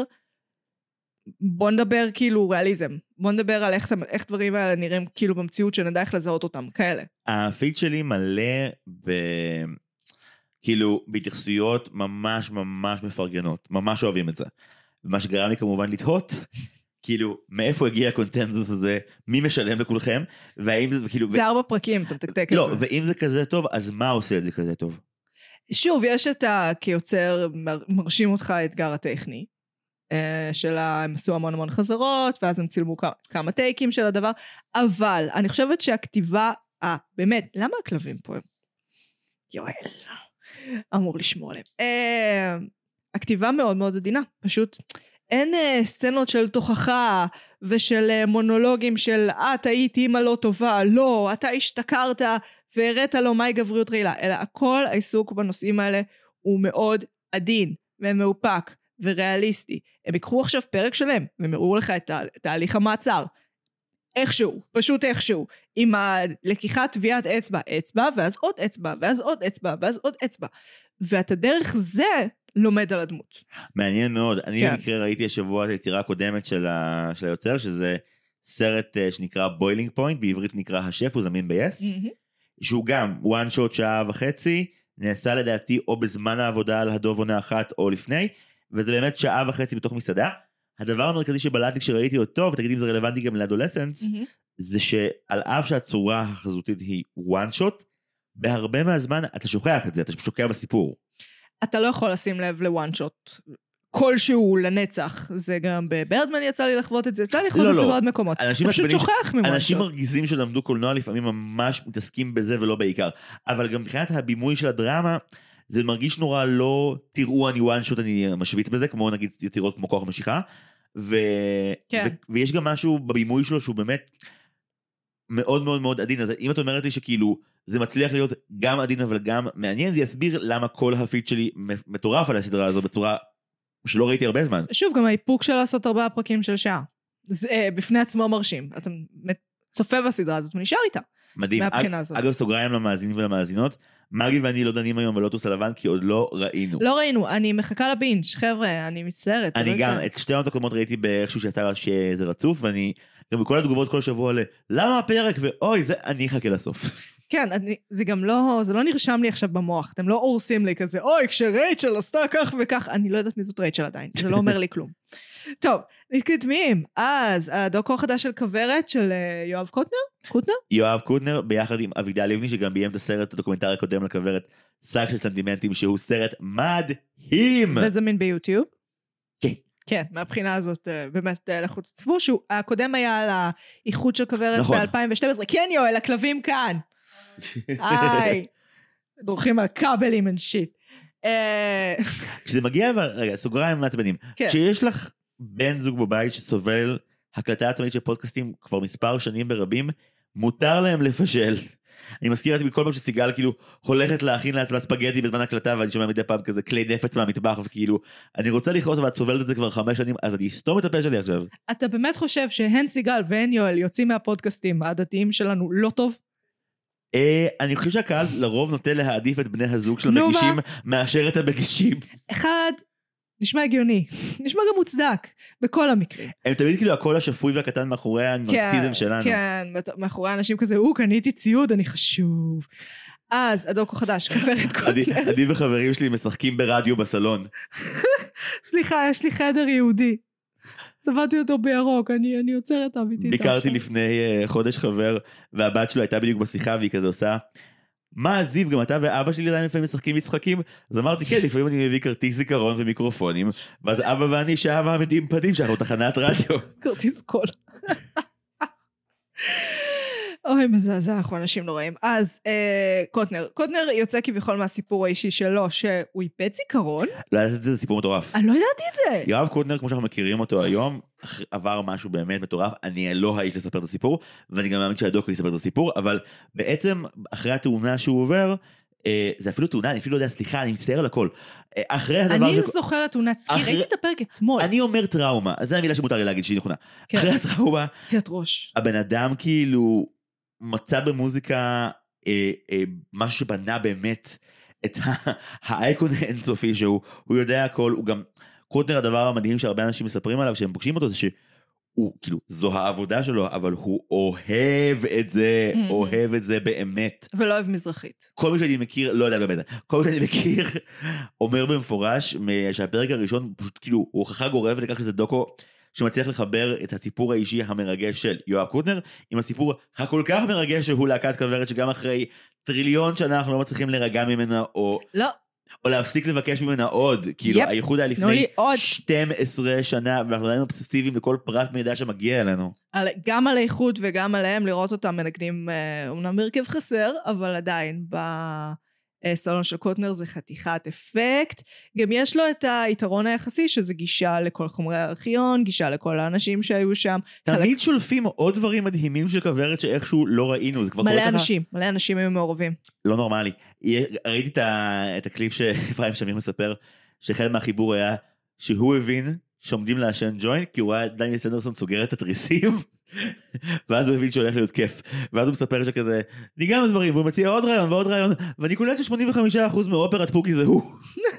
בוא נדבר כאילו ריאליזם, בוא נדבר על איך, איך דברים האלה נראים כאילו במציאות שנדע איך לזהות אותם, כאלה. הפיד שלי מלא ב... כאילו בהתייחסויות ממש ממש מפרגנות, ממש אוהבים את זה. ומה שגרם לי כמובן לתהות, כאילו, מאיפה הגיע הקונטנזוס הזה, מי משלם לכולכם, והאם זה, כאילו... זה ארבע פרקים, אתה מתקתק לא, את זה. ואם זה כזה טוב, אז מה עושה את זה כזה טוב? שוב, יש את ה... כיוצר, מרשים אותך האתגר הטכני, של הם עשו המון המון חזרות, ואז הם צילמו כמה טייקים של הדבר, אבל אני חושבת שהכתיבה, אה, באמת, למה הכלבים פה? יואל, אמור לשמור עליהם. הכתיבה מאוד מאוד עדינה, פשוט... אין uh, סצנות של תוכחה ושל uh, מונולוגים של את היית אימא לא טובה, לא, אתה השתכרת והראית לו מהי גבריות רעילה, אלא הכל העיסוק בנושאים האלה הוא מאוד עדין ומאופק וריאליסטי. הם יקחו עכשיו פרק שלם והם יראו לך את תהליך המעצר, איכשהו, פשוט איכשהו, עם הלקיחת טביעת אצבע, אצבע ואז עוד אצבע ואז עוד אצבע ואז עוד אצבע, ואתה דרך זה לומד על הדמות. מעניין מאוד. אני כן. במקרה ראיתי השבוע את היצירה הקודמת של, ה... של היוצר, שזה סרט uh, שנקרא בוילינג פוינט, בעברית נקרא השף, הוא זמין ב-yes, mm-hmm. שהוא גם one shot שעה וחצי, נעשה לדעתי או בזמן העבודה על הדוב עונה אחת או לפני, וזה באמת שעה וחצי בתוך מסעדה. הדבר המרכזי שבלט לי כשראיתי אותו, ותגיד אם זה רלוונטי גם לאדולסנס, mm-hmm. זה שעל אף שהצורה החזותית היא one shot, בהרבה מהזמן אתה שוכח את זה, אתה שוקע בסיפור. אתה לא יכול לשים לב לוואן שוט כלשהו לנצח, זה גם בברדמן יצא לי לחוות את זה, יצא לי לחוות את זה בעוד מקומות, אתה פשוט שוכח מוואן שוט. אנשים מרגיזים שלמדו קולנוע לפעמים ממש מתעסקים בזה ולא בעיקר, אבל גם מבחינת הבימוי של הדרמה, זה מרגיש נורא לא, תראו אני וואן שוט, אני משוויץ בזה, כמו נגיד יצירות כמו כוח משיכה, ויש גם משהו בבימוי שלו שהוא באמת מאוד מאוד מאוד עדין, אז אם את אומרת לי שכאילו, זה מצליח להיות גם עדין אבל גם מעניין, זה יסביר למה כל הפיד שלי מטורף על הסדרה הזו בצורה שלא ראיתי הרבה זמן. שוב, גם האיפוק של לעשות ארבעה פרקים של שעה. זה בפני עצמו מרשים. אתה צופה בסדרה הזאת ונשאר איתה. מדהים. אגב, סוגריים למאזינים ולמאזינות, מגי ואני לא דנים היום ולוטוס הלבן, כי עוד לא ראינו. לא ראינו, אני מחכה לבינג', חבר'ה, אני מצטערת. אני גם, את שתי העונות הקודמות ראיתי באיכשהו שיצא שזה רצוף, ואני, גם בכל התגובות כל שבוע עולה, למה הפרק? ואוי, זה, אני אחכה לסוף. כן, אני, זה גם לא, זה לא נרשם לי עכשיו במוח, אתם לא הורסים לי כזה, אוי, כשרייצ'ל עשתה כך וכך, אני לא יודעת מי זאת רייצ'ל עדיין, זה לא אומר לי כלום. טוב, נתקדמים, אז הדוקו החדש של כברת של יואב קוטנר? קוטנר? יואב קוטנר, ביחד עם אביגדל לבני, שגם ביים את הסרט הדוקומנטרי הקודם לכברת, שק של סנטימנטים, שהוא סרט מדהים. וזמין ביוטיוב? כן. כן, מהבחינה הזאת, באמת, לכו תצפו, שהוא, הקודם היה על האיחוד של כברת ב-אלפיים ושתים עשרה, כן יואל, הכלבים כאן. היי, דורכים על כבלים and shit. כשזה מגיע, רגע, סוגריים מעצבנים, כשיש לך בן זוג בבית שסובל הקלטה עצמאית של פודקאסטים כבר מספר שנים ברבים, מותר להם לפשל. אני מזכיר אותי בכל פעם שסיגל כאילו הולכת להכין לעצמה ספגטי בזמן הקלטה, ואני שומע מדי פעם כזה כלי נפץ מהמטבח, וכאילו אני רוצה לכעוס ואת סובלת את זה כבר חמש שנים, אז אני אסתום את הפה שלי עכשיו. אתה באמת חושב שהן סיגל והן יואל יוצאים מהפודקאסטים הדתיים שלנו לא טוב? אני חושב שהקהל לרוב נוטה להעדיף את בני הזוג של המגישים מאשר את המגישים. אחד, נשמע הגיוני, נשמע גם מוצדק, בכל המקרים. הם תמיד כאילו הקול השפוי והקטן מאחורי הנרקסיזם שלנו. כן, מאחורי אנשים כזה, הוא, קניתי ציוד, אני חשוב. אז הדוקו חדש, כברת קוטנר. אני וחברים שלי משחקים ברדיו בסלון. סליחה, יש לי חדר יהודי. צבעתי אותו בירוק, אני, אני יוצרת אמיתית. ביקרתי לפני uh, חודש חבר, והבת שלו הייתה בדיוק בשיחה, והיא כזה עושה, מה זיו, גם אתה ואבא שלי עדיין לפעמים משחקים משחקים? אז אמרתי, כן, לפעמים אני מביא כרטיס זיכרון ומיקרופונים, ואז אבא ואני שעה מעמידים פנים שאנחנו תחנת רדיו. כרטיס קול. אוי, מזעזע, אנחנו אנשים נוראים. אז אה, קוטנר, קוטנר יוצא כביכול מהסיפור האישי שלו, שהוא איבד זיכרון. לא ידעתי את זה, זה סיפור מטורף. אני לא ידעתי את זה. יואב קוטנר, כמו שאנחנו מכירים אותו היום, עבר משהו באמת מטורף, אני לא האיש לספר את הסיפור, ואני גם מאמין שהדוקו יספר את הסיפור, אבל בעצם אחרי התאונה שהוא עובר, אה, זה אפילו תאונה, אני אפילו לא יודע, סליחה, אני מצטער על הכל. אה, אחרי הדבר אני ש... זוכרת תאונת סקי, ראיתי את הפרק אתמול. אני אומר טראומה, אז זו המילה שמותר לי להגיד שהיא נכונה. כן. אחרי הטראומה, פציעת ראש. הבן אדם כאילו מצא במוזיקה אה, אה, משהו שבנה באמת את האייקון האינסופי שהוא, הוא יודע הכל, הוא גם, קוטנר הדבר המדהים שהרבה אנשים מספרים עליו, שהם פוגשים אותו, זה שהוא, כאילו, זו העבודה שלו, אבל הוא אוהב את זה, mm-hmm. אוהב את זה באמת. ולא אוהב מזרחית. כל מי שאני מכיר, לא יודע לגבי זה, כל מי שאני מכיר, אומר במפורש, שהפרק הראשון, פשוט כאילו, הוא הוכחה גורפת לכך שזה דוקו, שמצליח לחבר את הסיפור האישי המרגש של יואב קוטנר, עם הסיפור הכל כך מרגש שהוא להקת כוורת, שגם אחרי טריליון שנה אנחנו לא מצליחים להירגע ממנה, או, לא. או להפסיק לבקש ממנה עוד, כאילו יפ. הייחוד היה לפני שתים עשרה שנה, ואנחנו היינו אובססיביים לכל פרט מידע שמגיע אלינו. על, גם על האיחוד וגם עליהם, לראות אותם מנגנים, אומנם מרכב חסר, אבל עדיין ב... סלון של קוטנר זה חתיכת אפקט, גם יש לו את היתרון היחסי, שזה גישה לכל חומרי הארכיון, גישה לכל האנשים שהיו שם. תמיד חלק... שולפים עוד דברים מדהימים של כוורת שאיכשהו לא ראינו, זה כבר מלא אנשים, לך... מלא אנשים היו מעורבים. לא נורמלי. ראיתי את, ה... את הקליפ שאפרים שמיר מספר, שחלק מהחיבור היה שהוא הבין שעומדים לעשן ג'וינט, כי הוא ראה דני סנדרסון סוגר את התריסים, ואז הוא הבין שהולך להיות כיף, ואז הוא מספר שכזה, ניגע לדברים, והוא מציע עוד רעיון ועוד רעיון, ואני קולט ש-שמונים וחמישה אחוז מאופרת פוקי זה הוא.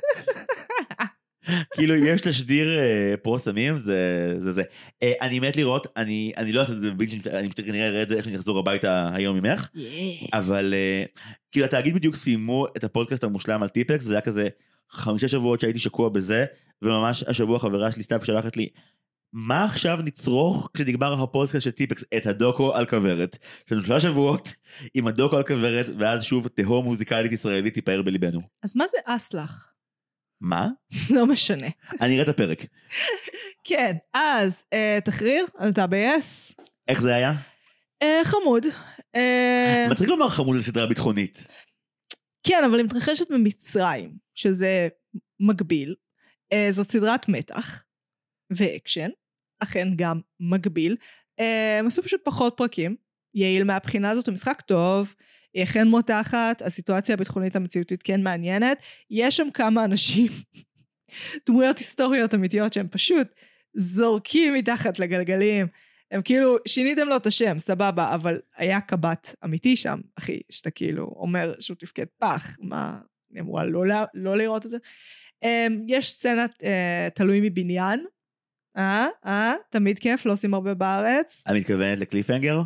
כאילו אם יש לשדיר פרו סמים, זה זה זה. אני מת לראות, אני לא יודעת את זה, אני פשוט כנראה אראה את זה איך שאני אחזור הביתה היום ממך, אבל כאילו התאגיד בדיוק סיימו את הפודקאסט המושלם על טיפקס, זה היה כזה חמישה שבועות שהייתי שקוע בזה, וממש השבוע חברה שלי סתיו שלחת לי, מה עכשיו נצרוך כשנגמר הפודקאסט של טיפקס, את הדוקו על כוורת, שלנו שלושה שבועות עם הדוקו על כוורת, ואז שוב תהום מוזיקלית ישראלית תיפאר בליבנו. אז מה זה אסלח? מה? לא משנה. אני אראה את הפרק. כן, אז תחריר, עלתה ב-יס. איך זה היה? חמוד. מצחיק לומר חמוד לסדרה ביטחונית. כן, אבל היא מתרחשת ממצרים, שזה מגביל. זאת סדרת מתח. ואקשן, אכן גם מגביל, הם עשו פשוט פחות פרקים, יעיל מהבחינה הזאת, המשחק טוב, היא אכן מותחת, הסיטואציה הביטחונית המציאותית כן מעניינת, יש שם כמה אנשים, דמויות היסטוריות אמיתיות שהם פשוט זורקים מתחת לגלגלים, הם כאילו, שיניתם לו את השם, סבבה, אבל היה קבט אמיתי שם, אחי, שאתה כאילו אומר שהוא תפקד פח, מה, אני אמורה לא, לא לראות את זה, יש סצנת תלוי מבניין, אה, אה, תמיד כיף, לא עושים הרבה בארץ. אני מתכוונת לקליפהנגר?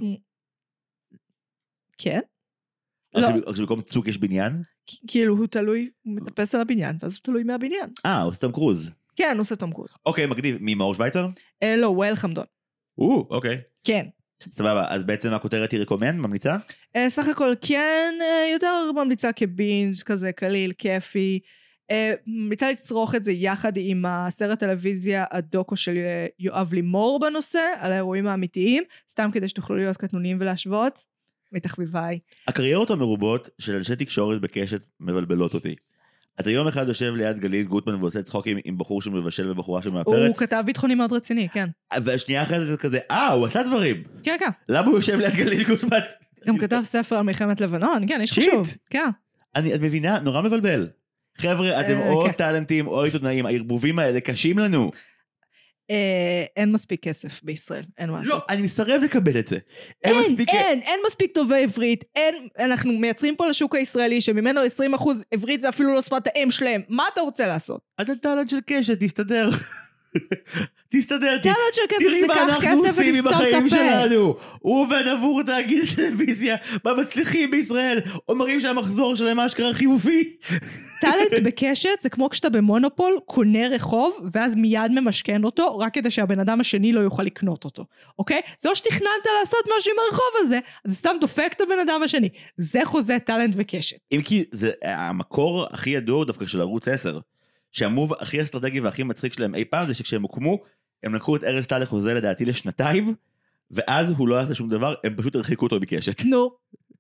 כן. לא. רק שבמקום צוק יש בניין? כאילו הוא תלוי, הוא מטפס על הבניין, ואז הוא תלוי מהבניין. אה, הוא עושה תום קרוז. כן, הוא עושה תום קרוז. אוקיי, מגניב. ממאור שוויצר? לא, וויל חמדון. או, אוקיי. כן. סבבה, אז בעצם הכותרת היא ריקומנד, ממליצה? סך הכל כן, יותר ממליצה כבינג' כזה, קליל, כיפי. ממליצה לצרוך את זה יחד עם הסרט טלוויזיה הדוקו של יואב לימור בנושא, על האירועים האמיתיים, סתם כדי שתוכלו להיות קטנונים ולהשוות, מתחביביי. הקריירות המרובות של אנשי תקשורת בקשת מבלבלות אותי. אתה יום אחד יושב ליד גלית גוטמן ועושה צחוקים עם בחור שמבשל ובחורה שמאפרת. הוא כתב ביטחוני מאוד רציני, כן. והשנייה אחרת זה כזה, אה, הוא עשה דברים. כן, כן. למה הוא יושב ליד גלית גוטמן? גם כתב ספר על מלחמת לבנון, כן, יש חשוב. כן. אני, את מבינה, נורא מבלבל. חבר'ה, אתם או טלנטים או עיתונאים, הערבובים האלה קשים לנו. אין מספיק כסף בישראל, אין מה לעשות. לא, אני מסרב לקבל את זה. אין, אין, אין מספיק טובי עברית, אנחנו מייצרים פה לשוק הישראלי, שממנו עשרים אחוז עברית זה אפילו לא שפת האם שלהם, מה אתה רוצה לעשות? אתה טלנט של קשת, תסתדר. תסתדר, טלנט של כסף זה כך כסף ותסתור את הפה. הוא עובד עבור תאגיד טלוויזיה, במצליחים בישראל, אומרים שהמחזור שלהם אשכרה חיובי. טלנט בקשת זה כמו כשאתה במונופול קונה רחוב, ואז מיד ממשכן אותו, רק כדי שהבן אדם השני לא יוכל לקנות אותו, אוקיי? זה או שתכננת לעשות משהו עם הרחוב הזה, אז סתם דופק את הבן אדם השני. זה חוזה טלנט בקשת. אם כי זה המקור הכי ידוע דווקא של ערוץ עשר, שהמוב הכי אסטרטגי והכי מצחיק שלהם אי פעם, זה שכשהם הוקמו, הם לקחו את ארז טל לחוזה לדעתי לשנתיים, ואז הוא לא עשה שום דבר, הם פשוט הרחיקו אותו בקשת. נו.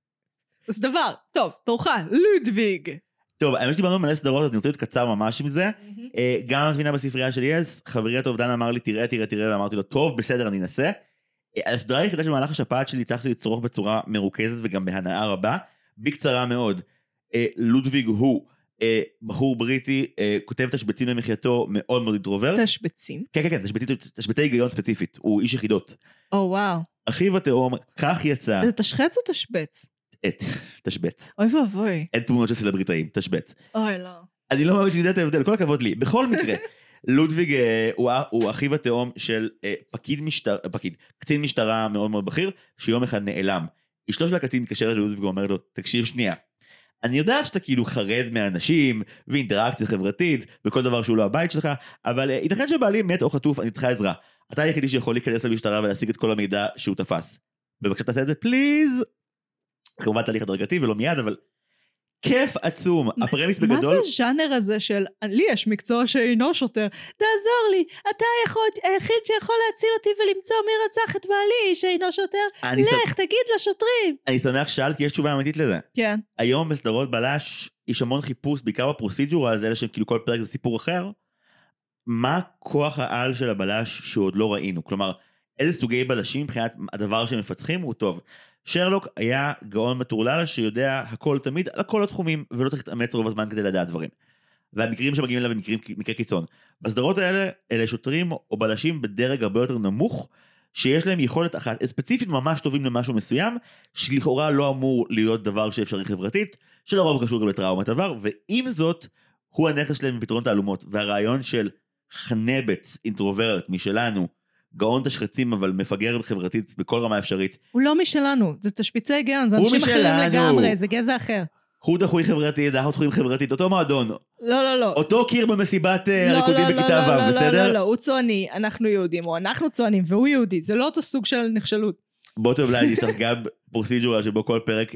אז דבר, טוב, תורך, לודוויג. טוב, האמת שדיברנו מלא סדרות, אז אני רוצה להיות קצר ממש עם זה. גם הזמינה בספרייה שלי אז, חברי הטוב דן אמר לי, תראה, תראה, תראה, ואמרתי לו, טוב, בסדר, אני אנסה. הסדרה היחידה שבמהלך השפעת שלי הצלחתי לצרוך בצורה מרוכזת וגם בהנאה רבה, בקצרה מאוד. לודוויג הוא בחור בריטי, כותב תשבצים למחייתו מאוד מאוד אינטרוברט. תשבצים? כן, כן, כן, תשבצי היגיון ספציפית, הוא איש יחידות. או וואו. אחיו התאום, כך יצא. זה תשחץ או תשבץ? את, תשבץ. אוי ואבוי. אין תמונות של סלבריטאים, תשבץ. אוי לא. אני לא מאמין שידעת ההבדל, כל הכבוד לי. בכל מקרה, לודוויג הוא, הוא אחיו התאום של פקיד משטרה, פקיד, קצין משטרה מאוד מאוד בכיר, שיום אחד נעלם. אשתו של הקצין מתקשרת ללודוויג ואומר לו, תקשיב שנייה, אני יודעת שאתה כאילו חרד מאנשים, ואינטראקציה חברתית, וכל דבר שהוא לא הבית שלך, אבל ייתכן שבעלי מת או חטוף, אני צריכה עזרה. אתה היחידי שיכול להיכנס למשטרה ולהשיג את כל המידע שהוא תפס. בבקשה תעשה את זה, פליז. כמובן תהליך הדרגתי ולא מיד, אבל כיף עצום. הפרמיס בגדול... מה זה ז'אנר הזה של, לי יש מקצוע שאינו שוטר, תעזור לי, אתה היחיד שיכול להציל אותי ולמצוא מי רצח את בעלי שאינו שוטר, לך, תגיד לשוטרים. אני שמח שאל, כי יש תשובה אמיתית לזה. כן. היום בסדרות בלש, יש המון חיפוש, בעיקר בפרוסידורה, זה אלה שכאילו כל פרק זה סיפור אחר. מה כוח העל של הבלש שעוד לא ראינו? כלומר, איזה סוגי בלשים מבחינת הדבר שהם מפצחים הוא טוב. שרלוק היה גאון מטורלל שיודע הכל תמיד על כל התחומים, ולא צריך להתאמץ רוב הזמן כדי לדעת דברים. והמקרים שמגיעים אליו הם מקרים, מקרי קיצון. בסדרות האלה, אלה שוטרים או בלשים בדרג הרבה יותר נמוך, שיש להם יכולת אחת, ספציפית ממש טובים למשהו מסוים, שלכאורה לא אמור להיות דבר שאפשרי חברתית, שלרוב קשור גם לטראומת עבר, ועם זאת, הוא הנכס שלהם בפתרון תעלומות, והרעיון של חנבץ אינטרוברט משלנו, גאון תשחצים אבל מפגר חברתית בכל רמה אפשרית. הוא לא משלנו, זה תשפיצי היגיון, זה אנשים אחרים לגמרי, זה גזע אחר. הוא דחוי חברתי, דחוי דחוי חברתית, אותו מועדון. לא, לא, לא. אותו קיר במסיבת הריקודים בכיתה ו', בסדר? לא, לא, לא, הוא צועני, אנחנו יהודים, או אנחנו צוענים, והוא יהודי, זה לא אותו סוג של נכשלות. בוא טוב לי, יש לך גם פרוסידורה שבו כל פרק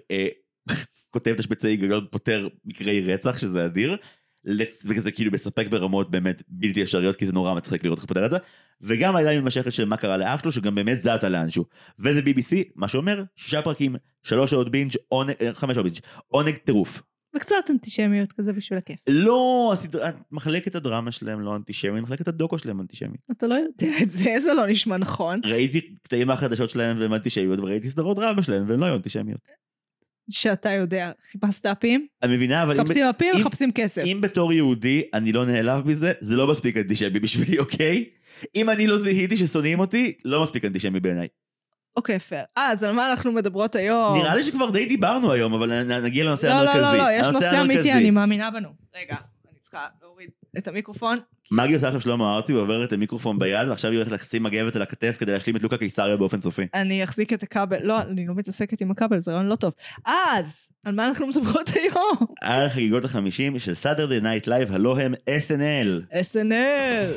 כותב תשפיצי היגיון פותר מקרי רצח, שזה אדיר, וזה כאילו מספק ברמות באמת בלתי אפשריות, כי זה נורא מצחיק לראות איך פותר את זה. וגם הייתה ממשכת של מה קרה לאח שלו, שגם באמת זז על לאנשהו. וזה בי בי סי, מה שאומר, שישה פרקים, שלוש שעות בינג', חמש שעות בינג', עונג טירוף. וקצת אנטישמיות כזה בשביל הכיף. לא, מחלקת הדרמה שלהם לא אנטישמית, מחלקת הדוקו שלהם אנטישמית. אתה לא יודע את זה, זה לא נשמע נכון. ראיתי קטעים מהחדשות שלהם והם אנטישמיות, וראיתי סדרות דרמה שלהם והם לא היו אנטישמיות. שאתה יודע, חיפשת אפים? אני מבינה, אבל... חפשים אפים, חפשים כסף. אם בתור יהודי אני לא נעלב מזה, זה לא מספיק אנטישמי בשבילי, אוקיי? אם אני לא זיהיתי ששונאים אותי, לא מספיק אנטישמי בעיניי. אוקיי, פייר. אה, אז על מה אנחנו מדברות היום? נראה לי שכבר די דיברנו היום, אבל נגיע לנושא לא, המרכזי. לא, לא, לא, יש נושא אמיתי, אני מאמינה בנו. רגע, אני צריכה להוריד את המיקרופון. מגי עושה עכשיו שלמה ארצי ועוברת את המיקרופון ביד, ועכשיו היא הולכת לשים מגבת על הכתף כדי להשלים את לוקה קיסריה באופן סופי. אני אחזיק את הכבל, לא, אני לא מתעסקת עם הכבל, זה רעיון לא טוב. אז, על מה אנחנו מדברות היום? על חגיגות החמישים של Saturday Night Live, הלא הם אס אן אל. אס אן אל.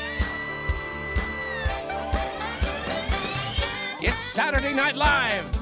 It's Saturday Night Live.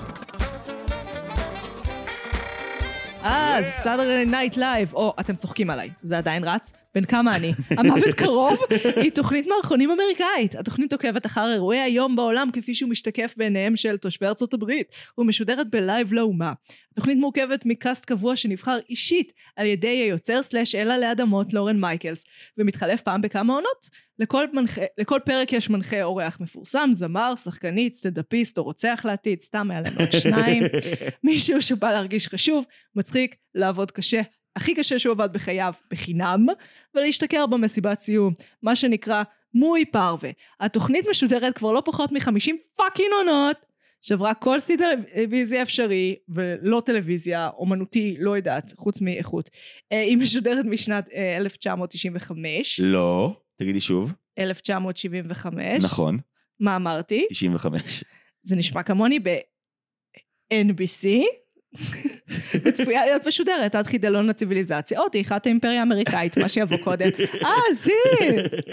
אז, Saturday Night Live, או, אתם צוחקים עליי, זה עדיין רץ, בין כמה אני. המוות קרוב היא תוכנית מערכונים אמריקאית. התוכנית עוקבת אחר אירועי היום בעולם כפי שהוא משתקף בעיניהם של תושבי ארצות הברית, ומשודרת בלייב לאומה. התוכנית מורכבת מקאסט קבוע שנבחר אישית על ידי היוצר סלש אלה לאדמות לורן מייקלס, ומתחלף פעם בכמה עונות. לכל, מנחה, לכל פרק יש מנחה אורח מפורסם, זמר, שחקנית, סטנדאפיסט או רוצח לעתיד, סתם היה להם עוד שניים. מישהו שבא להרגיש חשוב, מצחיק, לעבוד קשה, הכי קשה שהוא עבד בחייו בחינם, ולהשתכר במסיבת סיום, מה שנקרא מוי פרווה. התוכנית משודרת כבר לא פחות מ-חמישים פאקינג עונות, שעברה כל סי טלוויזיה אפשרי, ולא טלוויזיה, אומנותי, לא יודעת, חוץ מאיכות. היא משודרת משנת אלף תשע מאות תשעים וחמש. לא, תגידי שוב. אלף תשע מאות שבעים וחמש. נכון. מה אמרתי? תשעים וחמש. זה נשמע כמוני ב-אן בי סי. וצפויה להיות משודרת עד חידלון הציביליזציה, או דעיכת האימפריה האמריקאית, מה שיבוא קודם. אה, זי!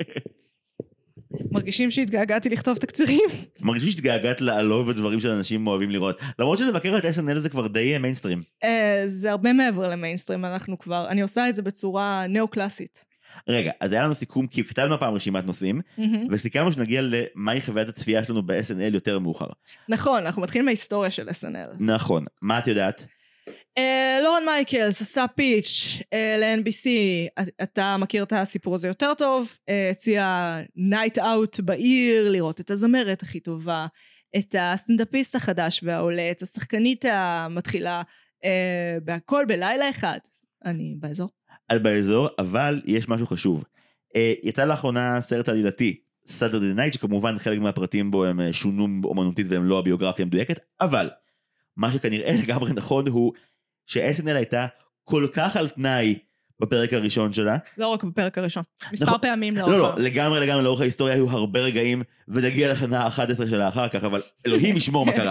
מרגישים שהתגעגעתי לכתוב תקצירים? מרגישים שהתגעגעת לעלוב בדברים שאנשים אוהבים לראות. למרות שלבקר את אס אן אל זה כבר די מיינסטרים. זה הרבה מעבר למיינסטרים, אנחנו כבר, אני עושה את זה בצורה נאו-קלאסית. רגע, אז היה לנו סיכום, כי כתבנו פעם רשימת נושאים, וסיכמנו שנגיע למהי חוויית הצפייה שלנו ב-אס אן אל יותר מאוחר. נכון, אנחנו מתחילים מההיסטוריה של אס אן אל. נכון, מה את יודעת? לורן מייקלס עשה פיץ' ל-אן בי סי, אתה מכיר את הסיפור הזה יותר טוב, הציע נייט אאוט בעיר, לראות את הזמרת הכי טובה, את הסטנדאפיסט החדש והעולה, את השחקנית המתחילה, בהכל בלילה אחד. אני באזור. את באזור, אבל יש משהו חשוב. יצא לאחרונה סרט עלילתי, Saturday Night, שכמובן חלק מהפרטים בו הם שונו אומנותית והם לא הביוגרפיה המדויקת, אבל מה שכנראה לגמרי נכון הוא ש-אס אן אל הייתה כל כך על תנאי בפרק הראשון שלה. לא רק בפרק הראשון, מספר פעמים לאורך. לא, לא, לגמרי לגמרי לאורך ההיסטוריה היו הרבה רגעים, ונגיע לשנה ה-אחת עשרה שלה אחר כך, אבל אלוהים ישמור מה קרה.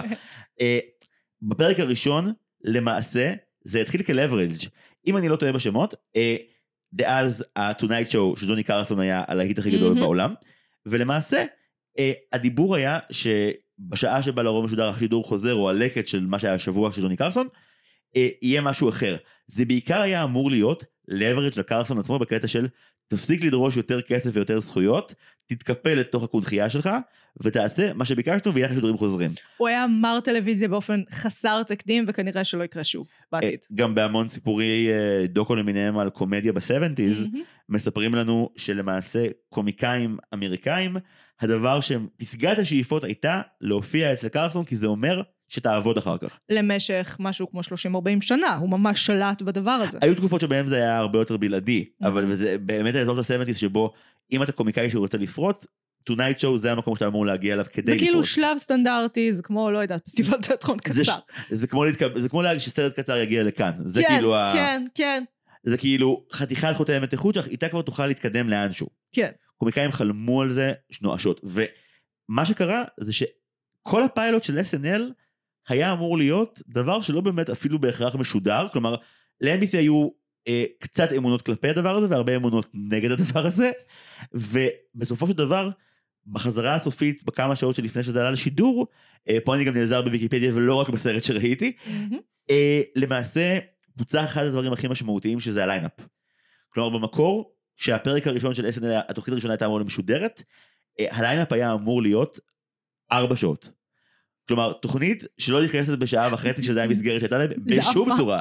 בפרק הראשון, למעשה, זה התחיל כלברג'. אם אני לא טועה בשמות, דאז ה-Tonight Show שג'וני קרסון היה על ההיט הכי גדול בעולם, ולמעשה, הדיבור היה שבשעה שבה לרוב משודר השידור חוזר, או הלקט של מה שהיה השבוע של ג'וני קרסון, יהיה משהו אחר. זה בעיקר היה אמור להיות leverage לקרסון עצמו בקטע של תפסיק לדרוש יותר כסף ויותר זכויות, תתקפל לתוך הקונחייה שלך, ותעשה מה שביקשנו ויהיה שידורים חוזרים. הוא היה מר טלוויזיה באופן חסר תקדים, וכנראה שלא יקרה שוב בעתיד. גם בהמון סיפורי דוקו למיניהם על קומדיה ב-שבעים, מספרים לנו שלמעשה קומיקאים אמריקאים, הדבר שפסגת השאיפות הייתה להופיע אצל קרסון, כי זה אומר שתעבוד אחר כך. למשך משהו כמו שלושים ארבעים שנה, הוא ממש שלט בדבר הזה. היו תקופות שבהם זה היה הרבה יותר בלעדי, אבל זה באמת האזור של ה-שבעים שבו, אם אתה קומיקאי שרוצה לפרוץ, Tonight Show זה המקום שאתה אמור להגיע אליו כדי לפרוץ. זה כאילו שלב סטנדרטי, זה כמו, לא יודעת, פסטיבל תיאטרון קצר. זה כמו להגיד שסרט קצר יגיע לכאן. זה כאילו ה... כן, כן. זה כאילו חתיכה על חותמת איכות שלך, איתה כבר תוכל להתקדם לאנשהו. כן. קומיקאים חלמו על זה שנואשות, ומה שקרה זה שכל הפיילוט של אס אן אל היה אמור להיות דבר שלא באמת אפילו בהכרח משודר, כלומר, ל-אן בי סי היו אה, קצת אמונות כלפי הדבר הזה, והרבה אמונות נגד הדבר הזה, ובסופו של דבר, בחזרה הסופית, בכמה שעות שלפני שזה עלה לשידור, אה, פה אני גם נעזר בוויקיפדיה, ולא רק בסרט שראיתי, mm-hmm. אה, למעשה, פוצע אחד הדברים הכי משמעותיים, שזה הליינאפ. כלומר, במקור, שהפרק הראשון של אס אן אל, התוכנית הראשונה הייתה אמורה משודרת, אה, הליינאפ היה אמור להיות ארבע שעות. כלומר, תוכנית שלא נכנסת בשעה וחצי, שזה היה מסגרת שהייתה להם בשום צורה.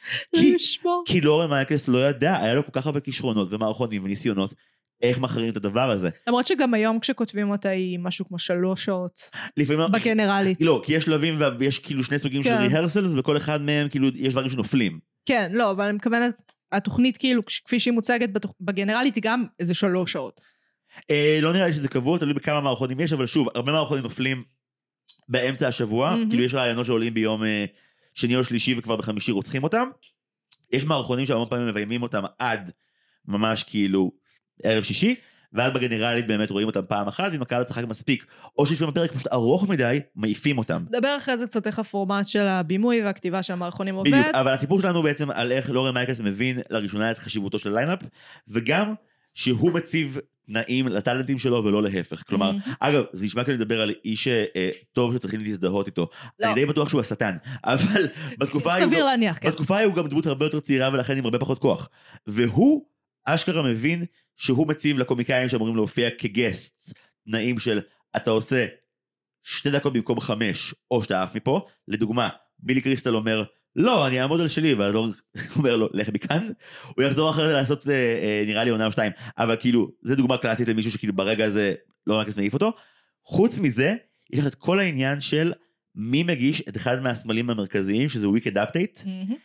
כי לורן מייקלס לא ידע, היה לו כל כך הרבה כישרונות ומערכונים וניסיונות, איך מחרים את הדבר הזה. למרות שגם היום כשכותבים אותה היא משהו כמו שלוש שעות בגנרלית. לא, כי יש שלבים ויש כאילו שני סוגים של ריהרסלס, וכל אחד מהם כאילו יש דברים שנופלים. כן, לא, אבל אני מכוונת, התוכנית כאילו, כפי שהיא מוצגת בגנרלית, היא גם איזה שלוש שעות. לא נראה לי שזה קבוע, תלוי בכמה מערכונים יש, אבל שוב, הרבה מערכונים נופלים באמצע השבוע, כאילו יש רעיונות שעולים ביום שני או שלישי וכבר בחמישי רוצחים אותם. יש מערכונים שהמון פעמים מביימים אותם עד ממש כאילו ערב שישי, ועד בגנרלית באמת רואים אותם פעם אחת, אם הקהל צחק מספיק, או שיש בפרק פשוט ארוך מדי, מעיפים אותם. דבר אחרי זה קצת איך הפורמט של הבימוי והכתיבה של המערכונים עובד. בדיוק, אבל הסיפור שלנו בעצם על איך לורן מייקלס מבין לראשונה את חשיבותו של ליינאפ, וגם שהוא מציב תנאים לטלנטים שלו ולא להפך. כלומר, אגב, זה נשמע כאילו לדבר על איש טוב שצריכים להזדהות איתו. אני די בטוח שהוא השטן, אבל בתקופה ההיא הוא גם דמות הרבה יותר צעירה ולכן עם הרבה פחות כוח. והוא אשכרה מבין שהוא מציב לקומיקאים שאמורים להופיע כגסט, תנאים של אתה עושה שתי דקות במקום חמש, או שאתה עף מפה. לדוגמה, בילי קריסטל אומר, לא, אני אעמוד על שלי, ואז הוא אומר לו, לך מכאן, הוא יחזור אחרי זה לעשות, נראה לי עונה או שתיים, אבל כאילו, זה דוגמה קלאסית למישהו שכאילו ברגע הזה לא רק מעיף אותו. חוץ מזה, יש לך את כל העניין של מי מגיש את אחד מהסמלים המרכזיים, שזה וויקד אפדייט,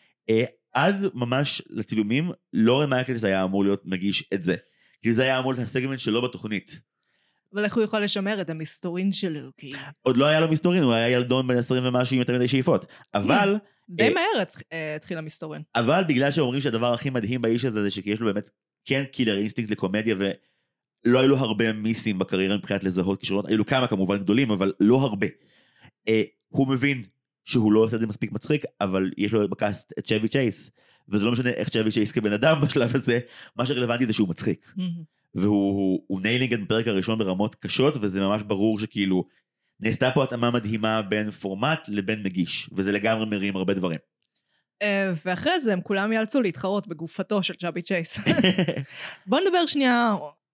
עד ממש לצילומים, לורן מייקלס היה אמור להיות מגיש את זה, כי זה היה אמור להיות הסגמנט שלו בתוכנית. אבל איך הוא יכול לשמר את המסתורין שלו? עוד לא היה לו מסתורין, הוא היה ילדון בין עשרים ומשהו עם יותר מדי שאיפות, אבל די מהר התחיל המסתורין. אבל בגלל שאומרים שהדבר הכי מדהים באיש הזה זה שיש לו באמת כן קילר אינסטינקט לקומדיה, ולא היו לו הרבה מיסים בקריירה מבחינת לזהות כישרונות, היו לו כמה כמובן גדולים, אבל לא הרבה. הוא מבין שהוא לא עושה את זה מספיק מצחיק, אבל יש לו בקאסט את צ'בי צ'ייס, וזה לא משנה איך צ'בי צ'ייס כבן אדם בשלב הזה, מה שרלוונטי זה שהוא מצחיק. והוא ניילינג את בפרק הראשון ברמות קשות, וזה ממש ברור שכאילו, נעשתה פה התאמה מדהימה בין פורמט לבין מגיש, וזה לגמרי מרים הרבה דברים. ואחרי זה הם כולם יאלצו להתחרות בגופתו של צ'בי צ'ייס. בוא נדבר שנייה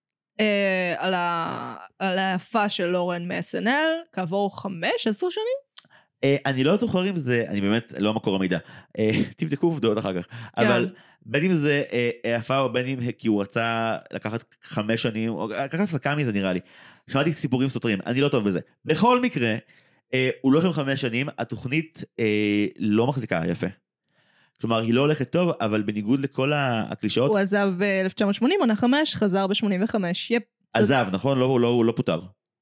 על היפה של לורן מ-אס אן אל, כעבור חמש, עשר שנים? אני לא זוכר אם זה, אני באמת לא מקור המידע, תבדקו עובדות אחר כך, אבל בין אם זה היפה או בין אם כי הוא רצה לקחת חמש שנים, או לקחת הפסקה מזה נראה לי, שמעתי סיפורים סותרים, אני לא טוב בזה. בכל מקרה, הוא לא שם חמש שנים, התוכנית לא מחזיקה יפה. כלומר, היא לא הולכת טוב, אבל בניגוד לכל הקלישאות... הוא עזב ב-אלף תשע מאות שמונים, עונה חמש, חזר ב-שמונים וחמש, יפ. עזב, נכון? הוא לא פוטר.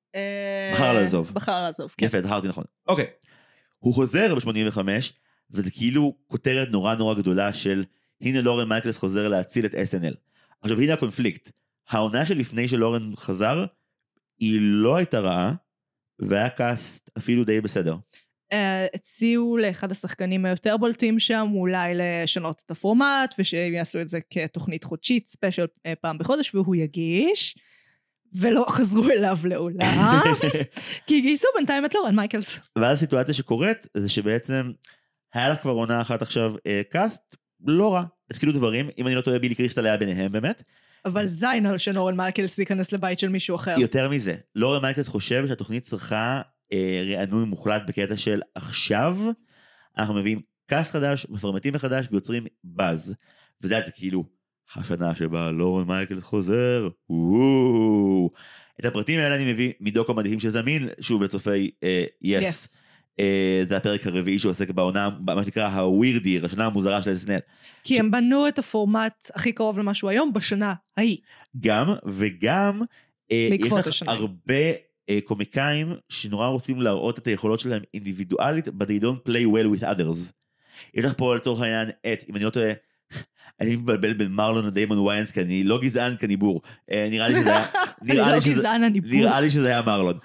בחר לעזוב. בחר לעזוב, כן. יפה, זכרתי נכון. אוקיי. הוא חוזר ב-שמונים וחמש, וזה כאילו כותרת נורא נורא גדולה של, הנה לורן מייקלס חוזר להציל את אס אן אל. עכשיו, הנה הקונפליקט. העונה שלפני שלורן חזר, היא לא הייתה רעה, והיה קאסט אפילו די בסדר. הציעו לאחד השחקנים היותר בולטים שם, אולי לשנות את הפורמט, ושהם יעשו את זה כתוכנית חודשית, ספיישל פעם בחודש, והוא יגיש, ולא חזרו אליו לעולם, כי גייסו בינתיים את לורן מייקלס. ואז הסיטואציה שקורית, זה שבעצם, היה לך כבר עונה אחת עכשיו קאסט, לא רע, התחילו דברים, אם אני לא טועה בילי קריסטל היה ביניהם באמת. אבל זין על שלורן מייקלס ייכנס לבית של מישהו אחר. יותר מזה, לורן מייקלס חושב שהתוכנית צריכה רענון מוחלט בקטע של עכשיו, אנחנו מביאים קאסט חדש, מפרמטים מחדש ויוצרים באז. וזה היה כאילו, השנה שבה לורן מייקלס חוזר, וואו. את הפרטים האלה אני מביא מדוקו מדהים שזמין, שוב לצופי יס. זה הפרק הרביעי שעוסק בעונה, מה שנקרא הווירדי, השנה המוזרה של אס אן אל. כי הם בנו את הפורמט הכי קרוב למשהו היום בשנה ההיא. גם, וגם, יש לך הרבה קומיקאים שנורא רוצים להראות את היכולות שלהם אינדיבידואלית, but they don't play well with others. יש לך פה לצורך העניין את, אם אני לא טועה, אני מבלבל בין מרלון לדיימון וויינס, כי אני לא גזען, כי אני בור. נראה לי שזה היה... אני לא גזען, אני בור. נראה לי שזה היה מרלון.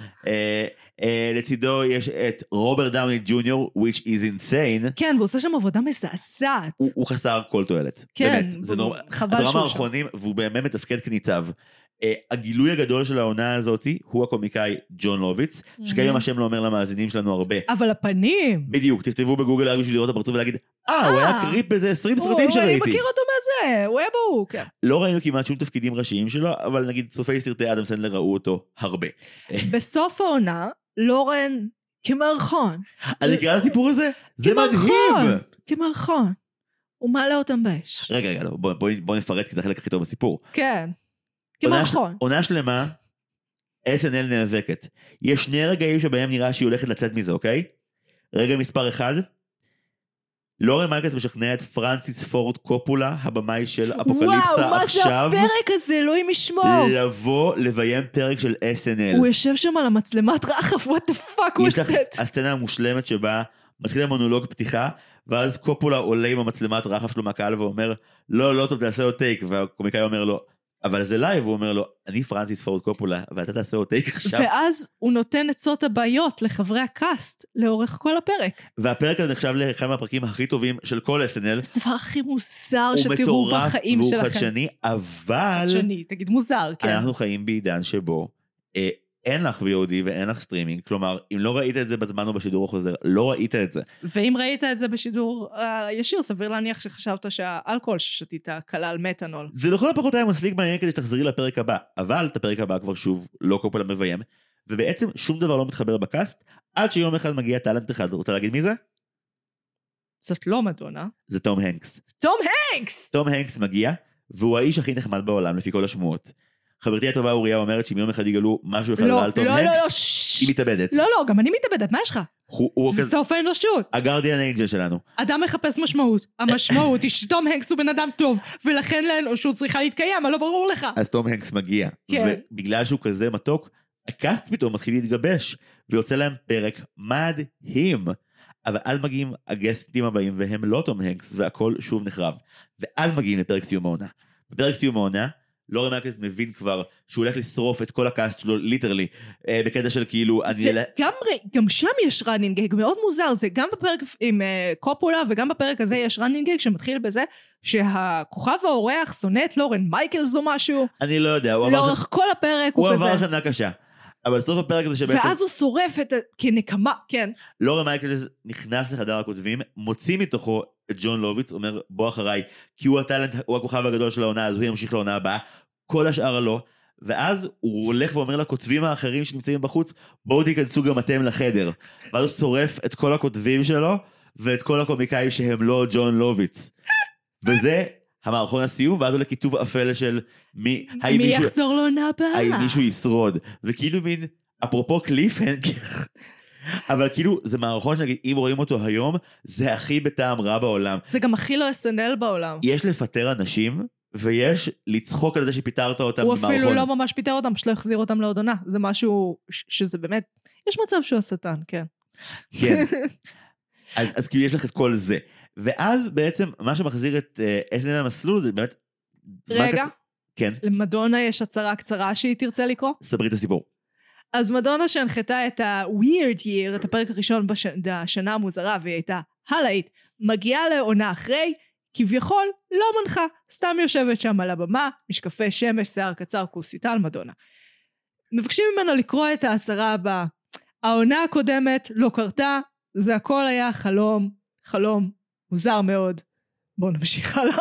לצידו יש את רוברט דאוני ג'וניור, which is insane. כן, והוא עושה שם עבודה מזעזעת. הוא חסר כל תועלת. כן, חבל שהוא שם. האחרונים, והוא באמת מתפקד כניצב. הגילוי הגדול של העונה הזאת הוא הקומיקאי ג'ון לוביץ, שכיום השם לא אומר למאזינים שלנו הרבה. אבל הפנים. בדיוק, תכתבו בגוגל רק בשביל לראות את הפרצוף ולהגיד, אה, הוא היה קריפ באיזה עשרים סרטים שראיתי. אני מכיר אותו מזה, הוא היה ברור, כן. לא ראינו כמעט שום תפקידים ראשיים שלו, אבל נגיד צופי סרטי אדם סנדלר ראו אותו הרבה. בסוף העונה, לורן כמערכון. אני אקרא לסיפור הזה? זה מדהים. כמערכון. הוא מעלה אותם באש. רגע, רגע, בוא נפרט כי זה החלק הכי טוב בסיפור. כן. כמערכון. עונה שלמה, אס אן אל נאבקת. יש שני רגעים שבהם נראה שהיא הולכת לצאת מזה, אוקיי? רגע מספר אחד, לורן מייקלס משכנע את פרנסיס פורד קופולה, הבמאי של אפוקליפסה וואו, עכשיו. וואו, מה זה הפרק הזה? אלוהים ישמור. לבוא לביים פרק של אס אן אל. הוא יושב שם על המצלמת רחף, what the fuck הוא עושה? יש לך הסצנה המושלמת שבה מתחיל המונולוג פתיחה, ואז קופולה עולה עם המצלמת רחף שלו מהקהל ואומר, לא, לא טוב, תעשה עוד טייק, והקומיקאי אומר לו, אבל זה לייב, הוא אומר לו, אני פרנסיס פורד קופולה, ואתה תעשה עוד טייק עכשיו. ואז הוא נותן עצות הבעיות לחברי הקאסט, לאורך כל הפרק. והפרק הזה נחשב לאחד מהפרקים הכי טובים של כל אס אן אל. זה דבר הכי מוזר שתראו בחיים שלכם. הוא מטורף והוא חדשני, אבל... חדשני, תגיד מוזר, כן. אנחנו חיים בעידן שבו, אה, אין לך וי או די ואין לך סטרימינג, כלומר, אם לא ראית את זה בזמן או בשידור החוזר, לא ראית את זה. ואם ראית את זה בשידור uh, ישיר, סביר להניח שחשבת שהאלכוהול ששתית כלל מתנול. זה לכל הפחות היה מספיק מעניין כדי שתחזרי לפרק הבא, אבל את הפרק הבא כבר שוב לא קופולה מביים, ובעצם שום דבר לא מתחבר בקאסט, עד שיום אחד מגיע טלנט אחד. רוצה להגיד מי זה? זאת לא מדונה. זה תום הנקס. תום הנקס! תום הנקס מגיע, והוא האיש הכי נחמד בעולם לפי כל השמועות. חברתי הטובה אוריה אומרת שאם יום אחד יגלו משהו אחד על תום הנקס, היא מתאבדת. לא, לא, גם אני מתאבדת, מה יש לך? זה סוף האנושות. הגרדיאן אנג'ל שלנו. אדם מחפש משמעות. המשמעות היא שתום הנקס הוא בן אדם טוב, ולכן לאנושות צריכה להתקיים, אבל לא ברור לך. אז תום הנקס מגיע, ובגלל שהוא כזה מתוק, הקאסט פתאום מתחיל להתגבש, ויוצא להם פרק מדהים. אבל אז מגיעים הגסטים הבאים, והם לא תום הנקס, והכל שוב נחרב. ואז מגיעים לפרק סיום העונה. בפרק סיום העונה, לורן מייקלס מבין כבר שהוא הולך לשרוף את כל הקאסט שלו, ליטרלי, בקטע של כאילו... זה אני... גם, גם שם יש רנינג מאוד מוזר, זה גם בפרק עם קופולה, וגם בפרק הזה יש רנינג שמתחיל בזה, שהכוכב האורח שונא את לורן מייקלס או משהו. אני לא יודע, הוא לאורך ש... כל הפרק הוא, הוא כזה. הוא עבר שנה קשה. אבל סוף הפרק הזה שבעצם... ואז הוא שורף את... כנקמה, כן. לורן מייקלס נכנס לחדר הכותבים, מוציא מתוכו את ג'ון לוביץ, אומר בוא אחריי, כי הוא הטלנט, הוא הכוכב הגדול של העונה, אז הוא ימשיך לעונה הבאה, כל השאר לא, ואז הוא הולך ואומר לכותבים האחרים שנמצאים בחוץ, בואו תיכנסו גם אתם לחדר. ואז הוא שורף את כל הכותבים שלו, ואת כל הקומיקאים שהם לא ג'ון לוביץ. וזה... המערכון הסיום, ואז הוא לכיתוב אפל של מי, מי מישהו, יחזור לעונה הבאה. האם מישהו ישרוד, וכאילו מין, אפרופו קליפהנגר, אבל כאילו זה מערכון שנגיד, אם רואים אותו היום, זה הכי בטעם רע בעולם. זה גם הכי לא אס אן אל בעולם. יש לפטר אנשים, ויש לצחוק על זה שפיטרת אותם הוא במערכון. אפילו לא ממש פיטר אותם, שלא החזיר אותם לעוד עונה. זה משהו שזה באמת, יש מצב שהוא השטן, כן. כן. אז, אז כאילו יש לך את כל זה. ואז בעצם מה שמחזיר את אס אן אל למסלול זה באמת... רגע, קצ... כן. למדונה יש הצהרה קצרה שהיא תרצה לקרוא? ספרי את הסיפור. אז מדונה שהנחתה את ה-Weird Year, את הפרק הראשון בשנה המוזרה, והיא הייתה הלאית, מגיעה לעונה אחרי, כביכול לא מנחה, סתם יושבת שם על הבמה, משקפי שמש, שיער קצר, כוסיתה על מדונה. מבקשים ממנו לקרוא את ההצהרה הבאה. העונה הקודמת לא קרתה, זה הכל היה חלום, חלום, מוזר מאוד. בואו נמשיך הלאה.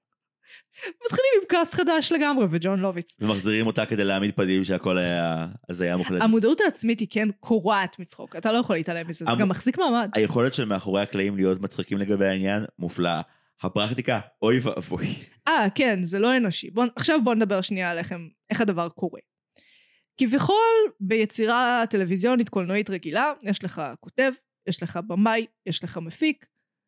מתחילים עם קאסט חדש לגמרי, וג'ון לוביץ. ומחזירים אותה כדי להעמיד פנים שהכל היה, אז היה מוחלט. המודעות העצמית היא כן קורעת מצחוק, אתה לא יכול להתעלם מזה, זה גם מחזיק מעמד. היכולת של מאחורי הקלעים להיות מצחיקים לגבי העניין, מופלאה. הפרקטיקה, אוי ואבוי. אה, כן, זה לא אנושי. בוא, עכשיו בואו נדבר שנייה עליכם, איך הדבר קורה. כביכול, ביצירה טלוויזיונית קולנועית רגילה, יש לך כותב, יש לך במאי, יש לך מפיק,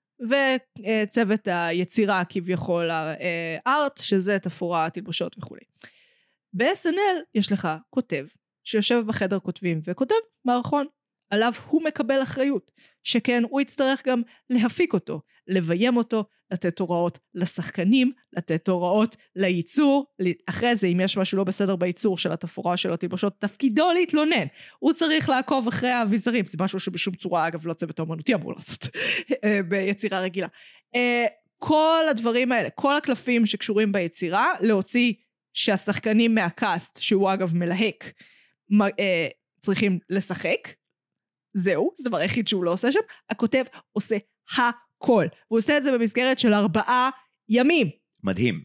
וצוות היצירה כביכול הארט, שזה תפאורה, תלבושות וכו'. ב-אס אן אל יש לך כותב, שיושב בחדר כותבים וכותב מערכון, עליו הוא מקבל אחריות, שכן הוא יצטרך גם להפיק אותו, לביים אותו, לתת הוראות לשחקנים, לתת הוראות לייצור, אחרי זה אם יש משהו לא בסדר בייצור של התפאורה של התלבושות, תפקידו להתלונן, הוא צריך לעקוב אחרי האביזרים, זה משהו שבשום צורה אגב לא צוות האמנותי אמור לעשות ביצירה רגילה. כל הדברים האלה, כל הקלפים שקשורים ביצירה, להוציא שהשחקנים מהקאסט, שהוא אגב מלהק, צריכים לשחק, זהו, זה דבר היחיד שהוא לא עושה שם, הכותב עושה הכל, הוא עושה את זה במסגרת של ארבעה ימים. מדהים.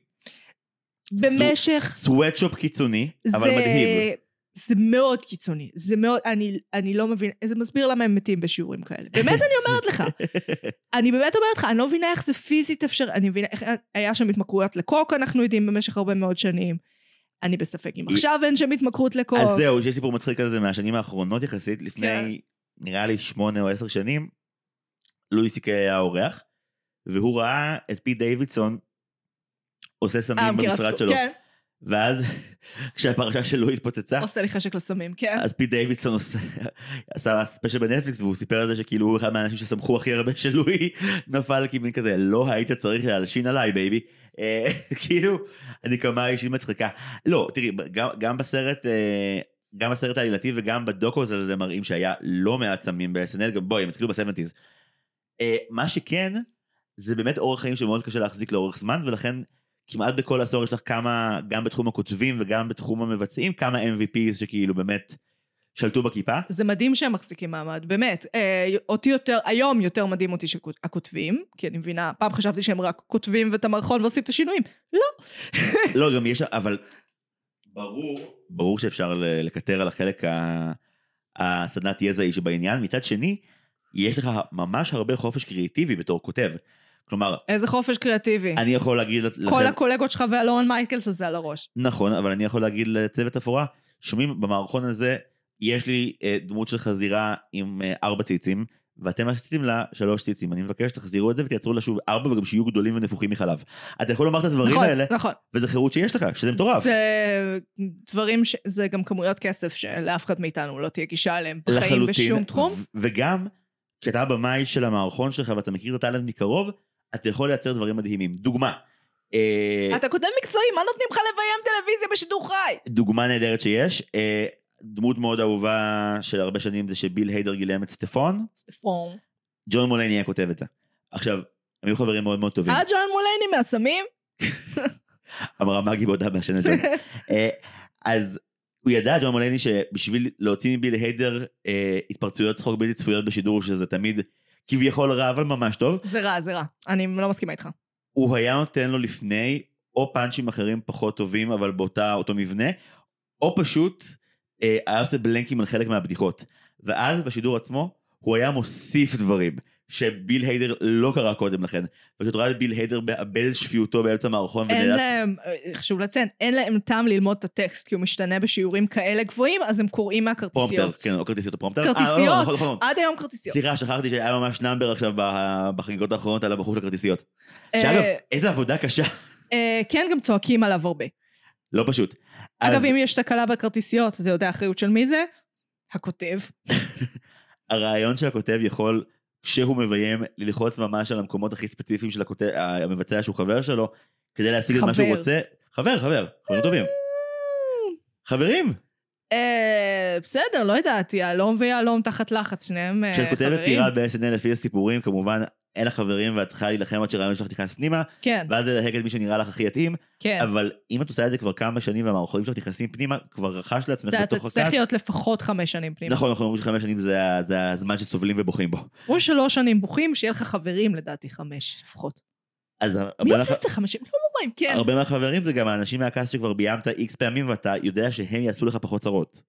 במשך... סוואטשופ קיצוני, אבל מדהים. זה מאוד קיצוני, זה מאוד, אני, אני לא מבין, זה מסביר למה הם מתים בשיעורים כאלה. באמת אני אומרת לך, אני באמת אומרת לך, אני לא מבינה איך זה פיזית אפשר, אני מבינה איך היה שם התמכרויות לקוק, אנחנו יודעים במשך הרבה מאוד שנים, אני בספק אם עכשיו אין שם התמכרות לקוק. אז זהו, שיש סיפור מצחיק על זה מהשנים האחרונות יחסית, לפני נראה לי שמונה או עשר שנים, לואי סי קיי היה אורח, והוא ראה את פי דיווידסון עושה סמים במשרד שלו. ואז כשהפרשה שלו התפוצצה, עושה לי חשק לסמים, כן. אז פי דיווידסון עשה ספיישל בנטפליקס, והוא סיפר על זה שכאילו הוא אחד מהאנשים שסמכו הכי הרבה שלוי נפל כמין כזה, לא היית צריך להלשין עליי בייבי, כאילו אני כמה אישית מצחיקה. לא, תראי, גם בסרט גם בסרט העלילתי וגם בדוקו הזה מראים שהיה לא מעט סמים ב-אס אן אל, גם בואי, הם התחילו ב-שבעים. מה שכן, זה באמת אורח חיים שמאוד קשה להחזיק לאורך זמן, ולכן כמעט בכל עשור יש לך כמה, גם בתחום הכותבים וגם בתחום המבצעים, כמה אם וי פיז שכאילו באמת שלטו בכיפה. זה מדהים שהם מחזיקים מעמד, באמת. אה, אותי יותר, היום יותר מדהים אותי שהכותבים, כי אני מבינה, פעם חשבתי שהם רק כותבים ואת המערכון ועושים את השינויים. לא. לא, גם יש, אבל ברור, ברור שאפשר לקטר על החלק הסדנת יזעי שבעניין. מצד שני, יש לך ממש הרבה חופש קריאטיבי בתור כותב. כלומר, איזה חופש קריאטיבי. אני יכול להגיד לכם... כל הקולגות שלך והלורן מייקלס הזה על הראש. נכון, אבל אני יכול להגיד לצוות אפורה, שומעים במערכון הזה, יש לי אה, דמות של חזירה עם אה, ארבע ציצים, ואתם עשיתם לה שלוש ציצים. אני מבקש שתחזירו את זה ותייצרו לה שוב ארבע, וגם שיהיו גדולים ונפוחים מחלב. אתה יכול לומר את הדברים נכון, האלה, נכון. וזה חירות שיש לך, שזה מטורף. זה דברים, ש... זה גם כמויות כסף שלאף אחד מאיתנו לא תהיה גישה עליהם בחיים בשום תחום. ו- וגם, כשאתה במאי של המערכון שלך, ואתה מכיר את הטלנט מקרוב, אתה יכול לייצר דברים מדהימים. דוגמה, אתה כותב מקצועי, מה נותנים לך לביים טלוויזיה בשידור חי? דוגמה נהדרת שיש, דמות מאוד אהובה של הרבה שנים זה שביל היידר גילם את סטפון. סטפון. ג'ון מולייני היה כותב את זה. עכשיו, הם היו חברים מאוד מאוד טובים. אה, ג'ון מולייני מהסמים? אמרה מגי בודה מהשנה ג'ון. אז הוא ידע, ג'ון מולייני, שבשביל להוציא מביל היידר התפרצויות צחוק בלתי צפויות בשידור, שזה תמיד כביכול רע, אבל ממש טוב. זה רע, זה רע. אני לא מסכימה איתך. הוא היה נותן לו לפני, או פאנצ'ים אחרים פחות טובים, אבל באותה אותו מבנה, או פשוט היה עושה בלנקים על חלק מהבדיחות. ואז בשידור עצמו, הוא היה מוסיף דברים. שביל היידר לא קרה קודם לכן, ואתה רואה את ביל היידר מאבד שפיותו באמצע מערכון. אין להם, חשוב לציין, אין להם טעם ללמוד את הטקסט, כי הוא משתנה בשיעורים כאלה גבוהים, אז הם קוראים מהכרטיסיות. פרומפטר, כן, או כרטיסיות או פרומפטר. כרטיסיות, עד היום כרטיסיות. סליחה, שכחתי שהיה ממש נאמבר עכשיו בחגיגות האחרונות על הבחור של הכרטיסיות. שאגב, איזה עבודה קשה. כן, גם צועקים עליו הרבה. לא פשוט. אגב, אם יש תקלה בכרטיסיות, אתה יודע, האחריות של מי זה? הכותב. הרעיון של הכותב יכול כשהוא מביים ללחוץ ממש על המקומות הכי ספציפיים של הכותב, המבצע שהוא חבר שלו, כדי להשיג את מה שהוא רוצה. חבר, חבר, חברים טובים. חברים. בסדר, לא ידעתי, יעלום ויעלום תחת לחץ, שניהם חברים. כשכותבת צעירה ב-אס אן אל לפי הסיפורים, כמובן אין לך חברים ואת צריכה להילחם עד שרעיון שלך תיכנס פנימה, ואז להק את מי שנראה לך הכי יתאים, אבל אם את עושה את זה כבר כמה שנים והמערכונים שלך תיכנסים פנימה, כבר רכש לעצמך בתוך הכס. אתה צריך להיות לפחות חמש שנים פנימה. נכון, נכון, אומרים שחמש שנים זה הזמן שסובלים ובוכים בו. או שלוש שנים בוכים, שיהיה לך חברים לדעתי חמש לפחות. מי עושה את זה חמש שנים? לא מובעים, כן. הרבה מהחברים זה גם האנשים מהכס שכבר ביימת איקס פעמים ואתה יודע שהם יעשו לך פחות צרות.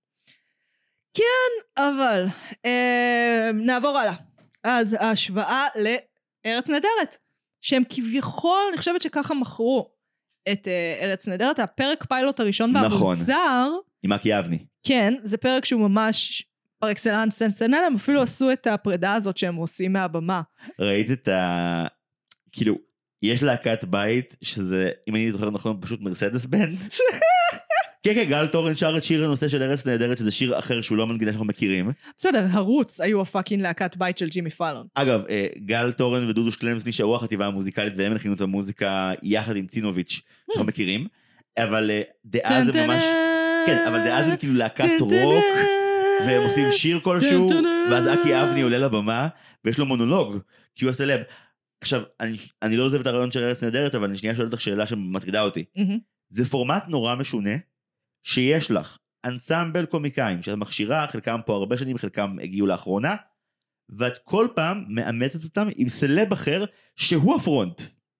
כן, אבל נעבור הלאה. אז ההשוואה לארץ נהדרת, שהם כביכול, אני חושבת שככה מכרו את ארץ נהדרת, הפרק פיילוט הראשון באבוזר. עם מקי אבני. כן, זה פרק שהוא ממש פר אקסלנס סנסנל, הם אפילו עשו את הפרידה הזאת שהם עושים מהבמה. ראית את ה... כאילו, יש להקת בית, שזה, אם אני זוכר נכון, פשוט מרסדס בנד. כן, כן, גל טורן שר את שיר הנושא של ארץ נהדרת, שזה שיר אחר שהוא לא מנגינה שאנחנו מכירים. בסדר, הרוץ היו הפאקינג להקת בית של ג'ימי פאלון. אגב, גל טורן ודודו שקלמס נשארו החטיבה המוזיקלית, והם הכינו את המוזיקה יחד עם צינוביץ' שאנחנו מכירים, אבל דאז זה ממש, כן, אבל דאז זה כאילו להקת רוק, והם עושים שיר כלשהו, ואז אקי אבני עולה לבמה, ויש לו מונולוג, כי הוא הסלב. עכשיו, אני, אני לא עוזב את הרעיון של ארץ נהדרת, אבל אני שנייה שואלת לך שאלה שמטרידה אותי. זה פורמט נורא משונה, שיש לך אנסמבל קומיקאים, שאת מכשירה, חלקם פה הרבה שנים, חלקם הגיעו לאחרונה, ואת כל פעם מאמצת אותם עם סלב אחר, שהוא הפרונט.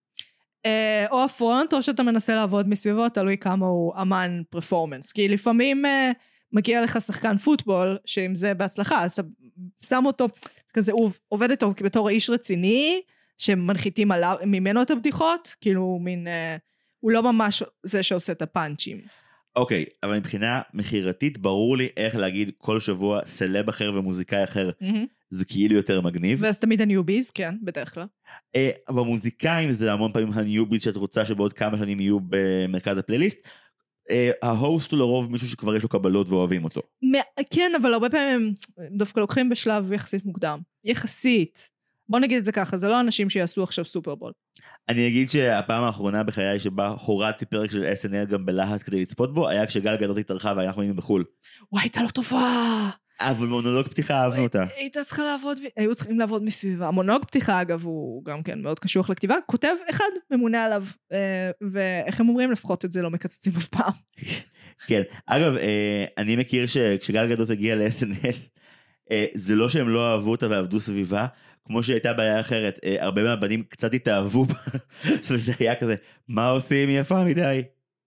או הפרונט, או שאתה מנסה לעבוד מסביבו, תלוי כמה הוא אמן פרפורמנס, כי לפעמים מגיע לך שחקן פוטבול, שאם זה בהצלחה, אז שם אותו, כזה, הוא עובד איתו בתור האיש רציני, שמנחיתים עליו, ממנו את הבדיחות, כאילו מין, הוא לא ממש זה שעושה את הפאנצ'ים. אוקיי, אבל מבחינה מחירתית, ברור לי איך להגיד כל שבוע סלב אחר ומוזיקאי אחר, זה כאילו יותר מגניב. ואז תמיד הניוביז, כן, בדרך כלל. במוזיקאים זה המון פעמים הניוביז שאת רוצה שבעוד כמה שנים יהיו במרכז הפלייליסט, ההוסט הוא לרוב מישהו שכבר יש לו קבלות ואוהבים אותו. כן, אבל הרבה פעמים הם דווקא לוקחים בשלב יחסית מוקדם. יחסית. בוא נגיד את זה ככה, זה לא אנשים שיעשו עכשיו סופרבול. אני אגיד שהפעם האחרונה בחיי שבה הורדתי פרק של אס אן אל גם בלהט כדי לצפות בו, היה כשגל גדות התארחה ואנחנו היינו בחול. וואי, הייתה לא טובה. אבל מונולוג פתיחה אהבנו אותה. הייתה צריכה לעבוד, היו צריכים לעבוד מסביבה. המונולוג פתיחה אגב הוא גם כן מאוד קשוח לכתיבה, כותב אחד ממונה עליו, ואיך הם אומרים לפחות את זה לא מקצצים אף פעם. כן, אגב, אני מכיר שכשגל גדות הגיע ל-אס אן אל, זה לא שהם לא אהבו אותה ועבדו סביבה, כמו שהייתה בעיה אחרת, הרבה מהבנים קצת התאהבו בה, וזה היה כזה, מה עושים יפה מדי?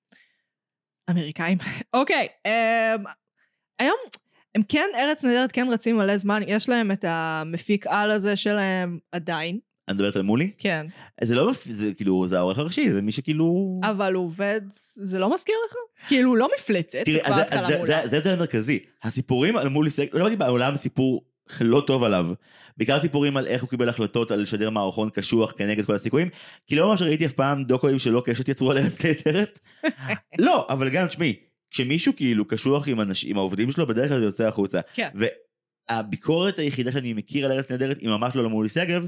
אמריקאים. אוקיי, היום, הם כן, ארץ נהדרת כן רצים מלא זמן, יש להם את המפיק על הזה שלהם עדיין. אני מדברת על מולי? כן. זה לא, זה כאילו, זה העורך הראשי, זה מי שכאילו... אבל הוא עובד, זה לא מזכיר לך? כאילו, לא מפלצת, זה כבר התחלה מולה. זה יותר מרכזי, הסיפורים על מולי, לא באתי בעולם סיפור לא טוב עליו, בעיקר סיפורים על איך הוא קיבל החלטות על לשדר מערכון קשוח כנגד כל הסיכויים, כי לא ממש ראיתי אף פעם דוקואים שלא קשת יצרו על ארץ נהדרת. לא, אבל גם תשמעי, כשמישהו כאילו קשוח עם, אנש, עם העובדים שלו, בדרך כלל זה יוצא החוצה. כן. והביקורת היחידה שאני מכיר על ארץ נהדרת, היא ממש לא למולי סגב,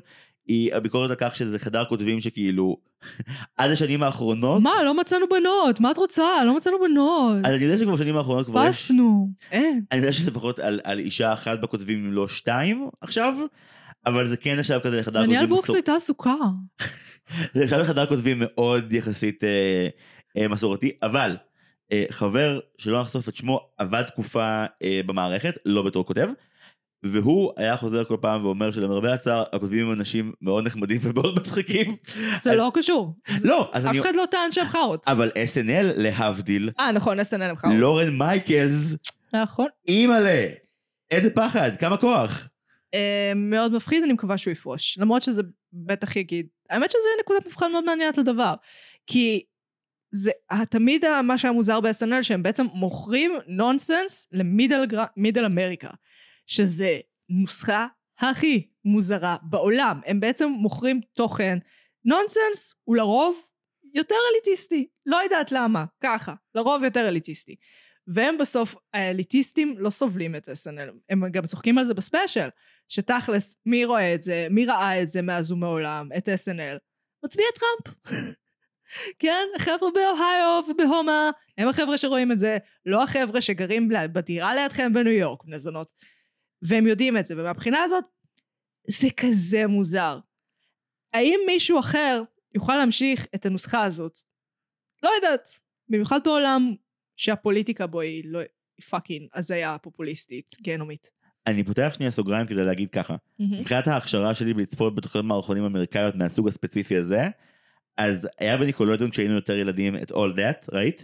היא הביקורת על כך שזה חדר כותבים שכאילו, עד השנים האחרונות... מה, לא מצאנו בנות, מה את רוצה? לא מצאנו בנות. אז אני יודע שכבר בשנים האחרונות כבר יש... פסנו, אין. אני יודע שלפחות על, על אישה אחת בכותבים, אם לא שתיים עכשיו, אבל זה כן עכשיו כזה לחדר כותבים... דניאל בוקס הייתה עסוקה. זה עכשיו לחדר כותבים מאוד יחסית אה, אה, מסורתי, אבל אה, חבר שלא נחשוף את שמו עבד תקופה אה, במערכת, לא בתור כותב, והוא היה חוזר כל פעם ואומר שלמרבה הצער, הכותבים הם אנשים מאוד נחמדים ומאוד מצחיקים. זה לא קשור. לא. אף אחד לא טען שהם חרות. אבל אס אן אל להבדיל. אה, נכון, אס אן אל הם חרות. לורן מייקלס. נכון. אימאלה. איזה פחד, כמה כוח. מאוד מפחיד, אני מקווה שהוא יפרוש. למרות שזה בטח יגיד. האמת שזה נקודת מבחן מאוד מעניינת לדבר. כי זה תמיד מה שהיה מוזר ב-אס אן אל, שהם בעצם מוכרים נונסנס למידל אמריקה. שזה נוסחה הכי מוזרה בעולם. הם בעצם מוכרים תוכן. נונסנס הוא לרוב יותר אליטיסטי. לא יודעת למה, ככה. לרוב יותר אליטיסטי. והם בסוף, האליטיסטים לא סובלים את אס אן אל. הם גם צוחקים על זה בספיישל. שתכלס, מי רואה את זה? מי ראה את זה מאז ומעולם? את אס אן אל? מצביע טראמפ. כן, החבר'ה באוהיו ובהומה, הם החבר'ה שרואים את זה, לא החבר'ה שגרים בדירה לידכם בניו יורק, בני זונות. והם יודעים את זה, ומהבחינה הזאת, זה כזה מוזר. האם מישהו אחר יוכל להמשיך את הנוסחה הזאת? לא יודעת. במיוחד בעולם שהפוליטיקה בו היא לא, היא פאקינג הזיה פופוליסטית, גנומית. אני פותח שנייה סוגריים כדי להגיד ככה. מבחינת ההכשרה שלי לצפות בתוכניות מערכונים אמריקאיות מהסוג הספציפי הזה, אז היה בניקולודיון כשהיינו יותר ילדים את All That, ראית?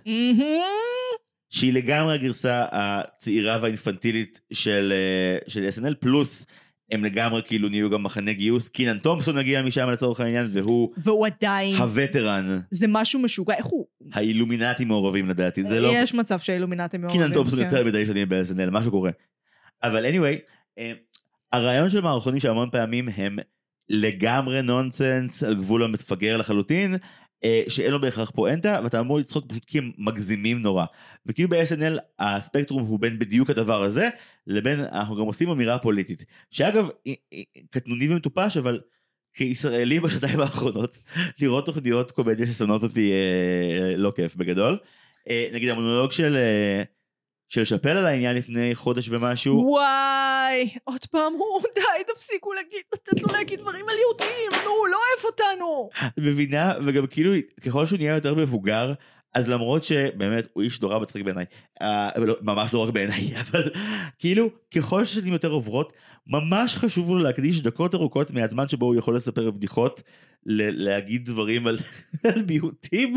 שהיא לגמרי הגרסה הצעירה והאינפנטילית של, של אס אן אל, פלוס הם לגמרי כאילו נהיו גם מחנה גיוס, קינן תומפסון הגיע משם לצורך העניין, והוא, והוא עדיין, הווטרן. זה משהו משוגע, איך הוא? האילומינטים מעורבים לדעתי, זה לא... יש מצב שהאילומינטים מעורבים. קינן תומפסון כן. יותר מדי שנים ב-אס אן אל, משהו קורה. אבל anyway, הרעיון של מערכונים שהמון פעמים הם לגמרי נונסנס, על גבול המתפגר לחלוטין, שאין לו בהכרח פואנטה, ואתה אמור לצחוק פשוט כי הם מגזימים נורא. וכאילו ב-אס אן אל הספקטרום הוא בין בדיוק הדבר הזה, לבין אנחנו גם עושים אמירה פוליטית. שאגב, קטנוני ומטופש, אבל כישראלי בשנתיים האחרונות, לראות תוכניות קומדיה ששונאות אותי לא כיף בגדול. נגיד המונולוג של... של שפל על העניין לפני חודש ומשהו. וואי, עוד פעם, הוא די, תפסיקו להגיד, לתת לו להגיד דברים על יהודים, נו, הוא לא אוהב אותנו. מבינה, וגם כאילו, ככל שהוא נהיה יותר מבוגר, אז למרות שבאמת הוא איש נורא מצחיק בעיניי, ממש לא רק בעיניי, אבל כאילו, ככל ששנים יותר עוברות, ממש חשוב לו להקדיש דקות ארוכות מהזמן שבו הוא יכול לספר בדיחות, להגיד דברים על מיעוטים.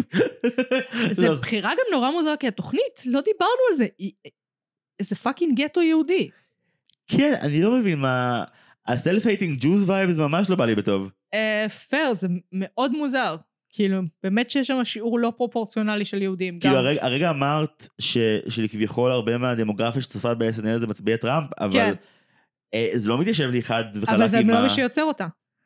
זה בחירה גם נורא מוזר, כי התוכנית, לא דיברנו על זה, איזה פאקינג גטו יהודי. כן, אני לא מבין מה, ה-self-hating Jews vibes ממש לא בא לי בטוב. פייר, זה מאוד מוזר. כאילו, באמת שיש שם שיעור לא פרופורציונלי של יהודים. כאילו, הרגע, הרגע אמרת שכביכול הרבה מהדמוגרפיה שצופה ב-אס אן אל זה מצביע טראמפ, אבל זה לא מתיישב לי חד וחלק עם ה... אבל זה לא מי שיוצר אותה.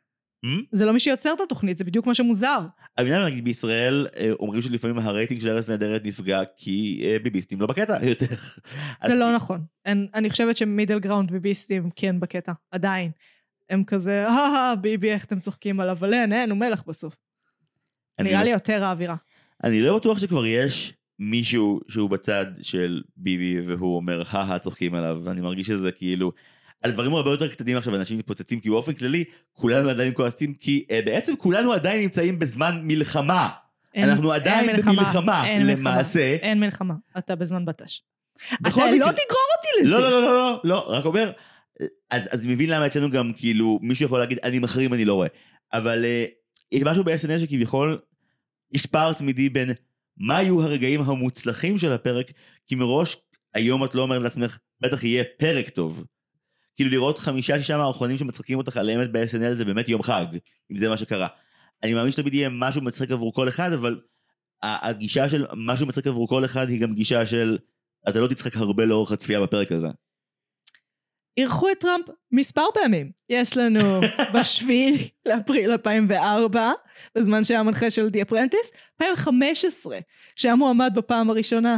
זה לא מי שיוצר את התוכנית, זה בדיוק מה שמוזר. אני מבינה, נגיד בישראל אומרים שלפעמים הרייטינג של ארץ נהדרת נפגע כי ביביסטים לא בקטע יותר. זה לא נכון. אני חושבת שמידל גראונד ביביסטים כן בקטע, עדיין. הם כזה, אה, ביבי, איך אתם צוחקים עליו, אבל אין, אין, הוא מלך בסוף. נראה לי יותר האווירה. אני לא בטוח שכבר יש מישהו שהוא בצד של ביבי והוא אומר, הא, צוחקים עליו, ואני מרגיש שזה כאילו... על דברים הרבה יותר קטנים עכשיו, אנשים מתפוצצים, כי באופן כללי, כולנו עדיין כועסים, כי uh, בעצם כולנו עדיין נמצאים בזמן מלחמה. אין, אנחנו עדיין אין במלחמה, אין למעשה. מלחמה, אין מלחמה, אתה בזמן בטש. אתה מקרה... לא תגרור אותי לזה. לא, לא, לא, לא, לא, לא, רק אומר, אז, אז מבין למה אצלנו גם, כאילו, מישהו יכול להגיד, אני מחרים, אני לא רואה. אבל uh, יש משהו ב-אס אן אל שכביכול, יש פער תמידי בין מה היו הרגעים המוצלחים של הפרק, כי מראש, היום את לא אומרת לעצמך, בטח יהיה פרק טוב. כאילו לראות חמישה שישה מערכונים שמצחיקים אותך על אמת ב-אס אן אל זה באמת יום חג, אם זה מה שקרה. אני מאמין שתמיד יהיה משהו מצחיק עבור כל אחד, אבל הגישה של משהו מצחיק עבור כל אחד היא גם גישה של, אתה לא תצחק הרבה לאורך הצפייה בפרק הזה. אירחו את טראמפ מספר פעמים. יש לנו בשביעי לאפריל אלפיים וארבע, בזמן שהיה מנחה של The Apprentice, אלפיים וחמש עשרה, שהיה מועמד בפעם הראשונה.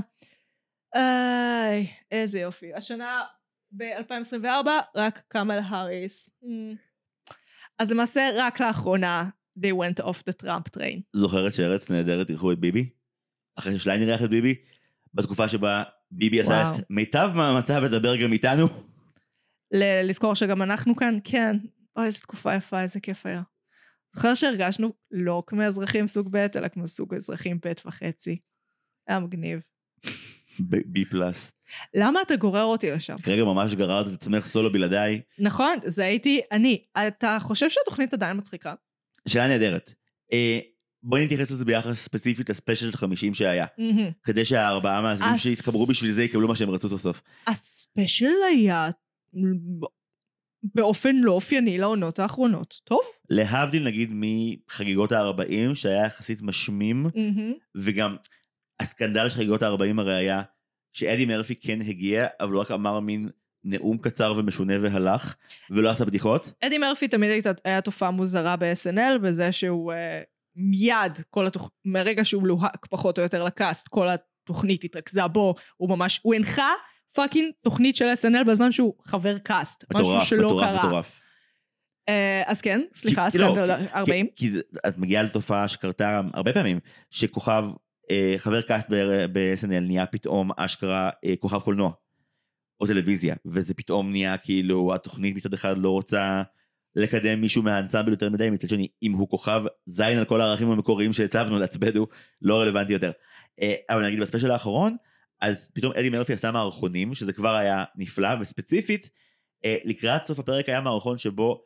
איי, איזה יופי. השנה... ב-אלפיים עשרים וארבע, רק קמאלה האריס. אז למעשה רק לאחרונה, they went off the Trump train. זוכרת שארץ נהדרת אירחו את ביבי? אחרי ששליין אירח את ביבי? בתקופה שבה ביבי עשה את מיטב מאמציו לדבר גם איתנו? לזכור שגם אנחנו כאן, כן. אוי, איזו תקופה יפה, איזה כיף היה. זוכר שהרגשנו לא כמו אזרחים סוג ב', אלא כמו סוג אזרחים ב' וחצי. היה מגניב. בי פלאס. למה אתה גורר אותי לשם? כרגע ממש גררת את עצמך סולו בלעדיי. נכון, זה הייתי אני. אתה חושב שהתוכנית עדיין מצחיקה? שאלה נהדרת. בואי נתייחס לזה ביחס ספציפית לספיישל של חמישים שהיה. כדי שהארבעה מאזינים שהתחברו בשביל זה יקבלו מה שהם רצו סוף סוף. הספיישל היה באופן לא אופייני לעונות האחרונות. טוב? להבדיל נגיד מחגיגות ה-ארבעים שהיה יחסית משמים, וגם הסקנדל של חגיגות ה-ארבעים הרי היה שאדי מרפי כן הגיע, אבל הוא רק אמר מין נאום קצר ומשונה והלך, ולא עשה בדיחות. אדי מרפי תמיד היה תופעה מוזרה ב-אס אן אל, בזה שהוא מיד, כל התוכ... מרגע שהוא לוהק פחות או יותר לקאסט, כל התוכנית התרכזה בו, הוא ממש, הוא הנחה פאקינג תוכנית של אס אן אל בזמן שהוא חבר קאסט, משהו שלא מטורף, קרה. מטורף. אז כן, סליחה, סקנדל ארבעים. כי את מגיעה לתופעה שקרתה הרבה פעמים, שכוכב, חבר קאסט ב-אס אן אל נהיה פתאום אשכרה כוכב קולנוע, או טלוויזיה, וזה פתאום נהיה כאילו, התוכנית מצד אחד לא רוצה לקדם מישהו מהאנסמבל יותר מדי, מצד שני, אם הוא כוכב זין על כל הערכים המקוריים שהצבנו לעצבד, הוא לא רלוונטי יותר. אבל נגיד בספיישל האחרון, אז פתאום אדי מרפי עשה מערכונים, שזה כבר היה נפלא, וספציפית, לקראת סוף הפרק היה מערכון שבו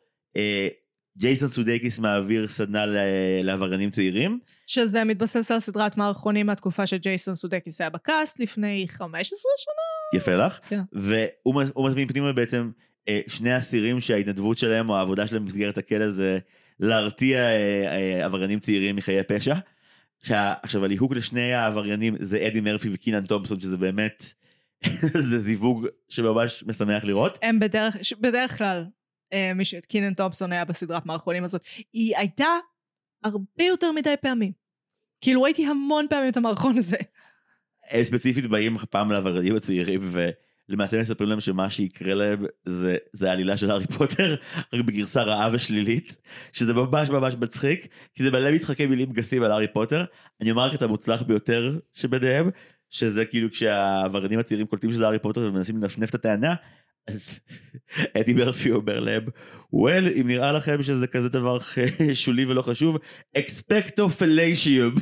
ג'ייסון סודקיס מעביר סדנה לעבריינים צעירים. שזה מתבסס על סדרת מערכונים מהתקופה שג'ייסון סודקיס היה בקאסט לפני חמש עשרה שנה. יפה לך. כן. והוא מזמין פנימה בעצם שני אסירים שההתנדבות שלהם או העבודה שלהם במסגרת הכלא זה להרתיע עבריינים צעירים מחיי פשע. עכשיו הליהוק לשני העבריינים זה אדי מרפי וקינן תומפסון, שזה באמת זה זיווג שממש משמח לראות. הם בדרך, בדרך כלל מי שקינן תומפסון היה בסדרת מערכונים הזאת, היא הייתה הרבה יותר מדי פעמים. כאילו ראיתי המון פעמים את המערכון הזה. הם ספציפית באים פעם לעבריינים הצעירים ולמעשה מספרים להם שמה שיקרה להם זה, זה העלילה של הארי פוטר, רק בגרסה רעה ושלילית, שזה ממש ממש מצחיק, כי זה מלא משחקי מילים גסים על הארי פוטר. אני אומר רק את המוצלח ביותר שביניהם, שזה כאילו כשהעבריינים הצעירים קולטים שזה הארי פוטר ומנסים לנפנף את הטענה, אז אדי מרפי אומר להם, well, אם נראה לכם שזה כזה דבר שולי ולא חשוב, expecto fallacium.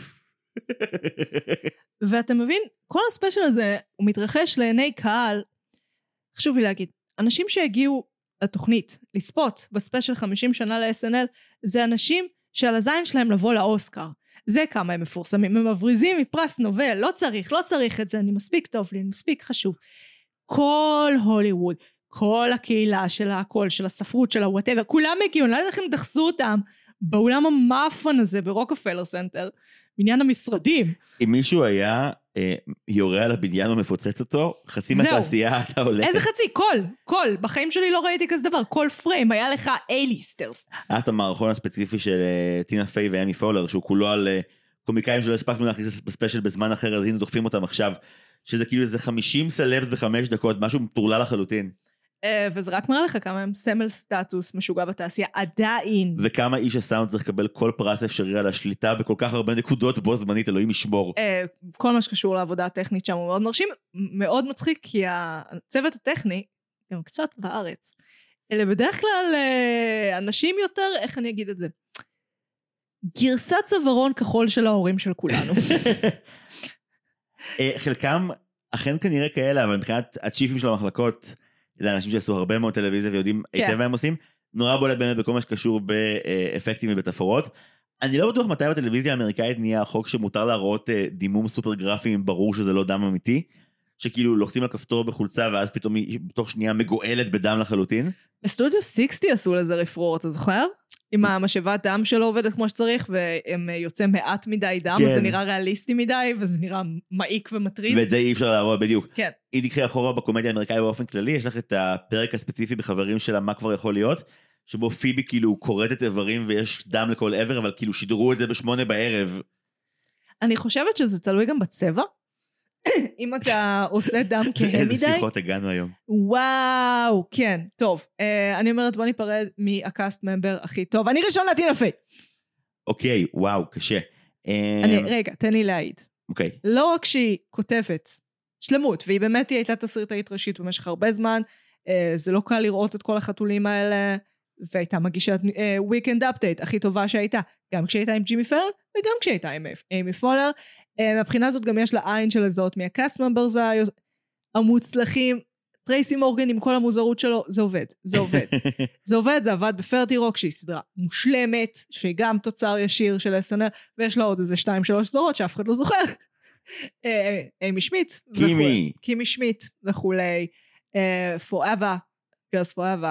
ואתה מבין, כל הספיישל הזה הוא מתרחש לעיני קהל. חשוב לי להגיד, אנשים שהגיעו לתוכנית לצפות בספיישל חמישים שנה ל-אס אן אל, זה אנשים שעל הזין שלהם לבוא לאוסקר. זה כמה הם מפורסמים, הם מבריזים מפרס נובל, לא צריך, לא צריך את זה, אני מספיק טוב לי, אני מספיק חשוב. כל הוליווד, כל הקהילה של הקול, של הספרות, של הוואטאבר, כולם הגיעו, אני לא יודעת איך הם דחסו אותם באולם המאפן הזה ברוקפלר סנטר, בניין המשרדים. אם מישהו היה אה, יורה על הבניין ומפוצץ אותו, חצי מהתעשייה אתה הולך. איזה חצי? כל, כל. בחיים שלי לא ראיתי כזה דבר. כל פריים, היה לך A-ליסטרס. היה את המערכון הספציפי של uh, טינה פיי ואמי פולר, שהוא כולו על uh, קומיקאים שלא הספקנו להכניס בספיישל בזמן אחר, אז היינו דוחפים אותם עכשיו, שזה כאילו איזה חמישים סלבס בחמש דקות, משהו מטורלל לחלוטין. וזה רק מראה לך כמה הם סמל סטטוס משוגע בתעשייה, עדיין. וכמה איש הסאונד צריך לקבל כל פרס אפשרי על השליטה בכל כך הרבה נקודות בו זמנית, אלוהים ישמור. כל מה שקשור לעבודה הטכנית שם הוא מאוד מרשים, מאוד מצחיק, כי הצוות הטכני, גם קצת בארץ, אלה בדרך כלל אנשים יותר, איך אני אגיד את זה? גרסת צווארון כחול של ההורים של כולנו. חלקם אכן כנראה כאלה, אבל מבחינת הצ'יפים של המחלקות, לאנשים שעשו הרבה מאוד טלוויזיה ויודעים היטב מה הם עושים, נורא בולט באמת בכל מה שקשור באפקטים ובתפאורות. אני לא בטוח מתי בטלוויזיה האמריקאית נהיה החוק שמותר להראות דימום סופר גרפי, אם ברור שזה לא דם אמיתי, שכאילו לוחצים על כפתור בחולצה ואז פתאום היא בתוך שנייה מגועלת בדם לחלוטין. בסטודיו שישים עשו לזה רפרור, אתה זוכר? עם המשאבת דם שלו עובדת כמו שצריך, והם יוצא מעט מדי דם, כן. זה נראה ריאליסטי מדי, וזה נראה מעיק ומטריד. ואת זה אי אפשר להראות בדיוק. כן. אם תקחי אחורה בקומדיה האמריקאית באופן כללי, יש לך את הפרק הספציפי בחברים שלה, מה כבר יכול להיות, שבו פיבי כאילו קוראת את איברים ויש דם לכל עבר, אבל כאילו שידרו את זה בשמונה בערב. אני חושבת שזה תלוי גם בצבע. אם אתה עושה דם כהה מדי... איזה שיחות הגענו היום. וואו, כן, טוב. אני אומרת, בוא ניפרד מהקאסט ממבר הכי טוב. אני ראשון לטינה פיי. אוקיי, וואו, קשה. רגע, תן לי להעיד. אוקיי. לא רק שהיא כותבת שלמות, והיא באמת הייתה תסריטאית ראשית במשך הרבה זמן, זה לא קל לראות את כל החתולים האלה, והייתה מגישת Weekend Update הכי טובה שהייתה, גם כשהייתה עם ג'ימי פלר, וגם כשהייתה עם אימי פולר. מבחינה הזאת גם יש לה עין של הזאת מהקאסט ממברס המוצלחים, טרייסי מורגן עם כל המוזרות שלו, זה עובד, זה עובד. זה עובד, זה עבד בפרטי רוק, שהיא סדרה מושלמת, שהיא גם תוצר ישיר של אס אן אל, ויש לה עוד איזה שתיים שלוש סדרות שאף אחד לא זוכר. אימי שמיט. קימי. קימי שמיט וכולי. Forever, Girls Forever.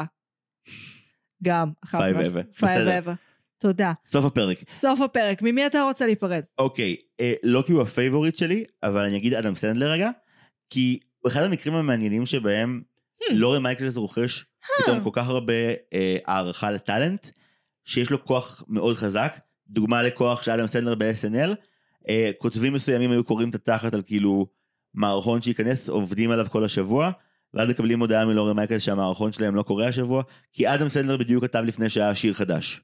גם. Five Ever. Five Ever. תודה. סוף הפרק. סוף הפרק. ממי אתה רוצה להיפרד? אוקיי, לא כי הוא הפייבוריט שלי, אבל אני אגיד אדם סנדלר רגע, כי אחד המקרים המעניינים שבהם לורי מייקלס רוכש פתאום כל כך הרבה הערכה לטלנט, שיש לו כוח מאוד חזק, דוגמה לכוח של אדם סנדלר ב-אס אן אל, כותבים מסוימים היו קוראים את התחת על כאילו מערכון שייכנס, עובדים עליו כל השבוע, ואז מקבלים הודעה מלורי מייקלס שהמערכון שלהם לא קורה השבוע, כי אדם סנדלר בדיוק כתב לפני שהיה שיר חדש.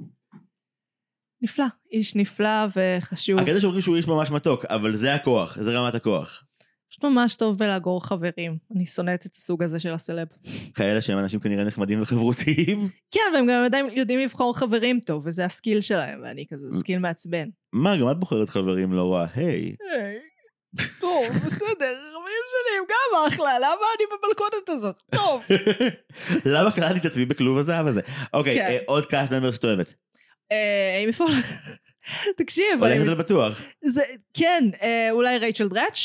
נפלא, איש נפלא וחשוב. הקטע שאומרים שהוא איש ממש מתוק, אבל זה הכוח, זה רמת הכוח. פשוט ממש טוב בלאגור חברים. אני שונאת את הסוג הזה של הסלב. כאלה שהם אנשים כנראה נחמדים וחברותיים. כן, והם גם יודעים, יודעים לבחור חברים טוב, וזה הסקיל שלהם, ואני כזה סקיל מעצבן. מה, גם את בוחרת חברים לא רע, היי. היי, טוב, בסדר, חברים שלי הם גם אחלה, למה אני בבלקונת הזאת? טוב. למה קראתי את עצמי בכלוב הזהב הזה? אוקיי, עוד קאסט ממבר שאת אוהבת. אימי פולר. תקשיב. הולכת לבטוח. כן, אולי רייצ'ל דראץ',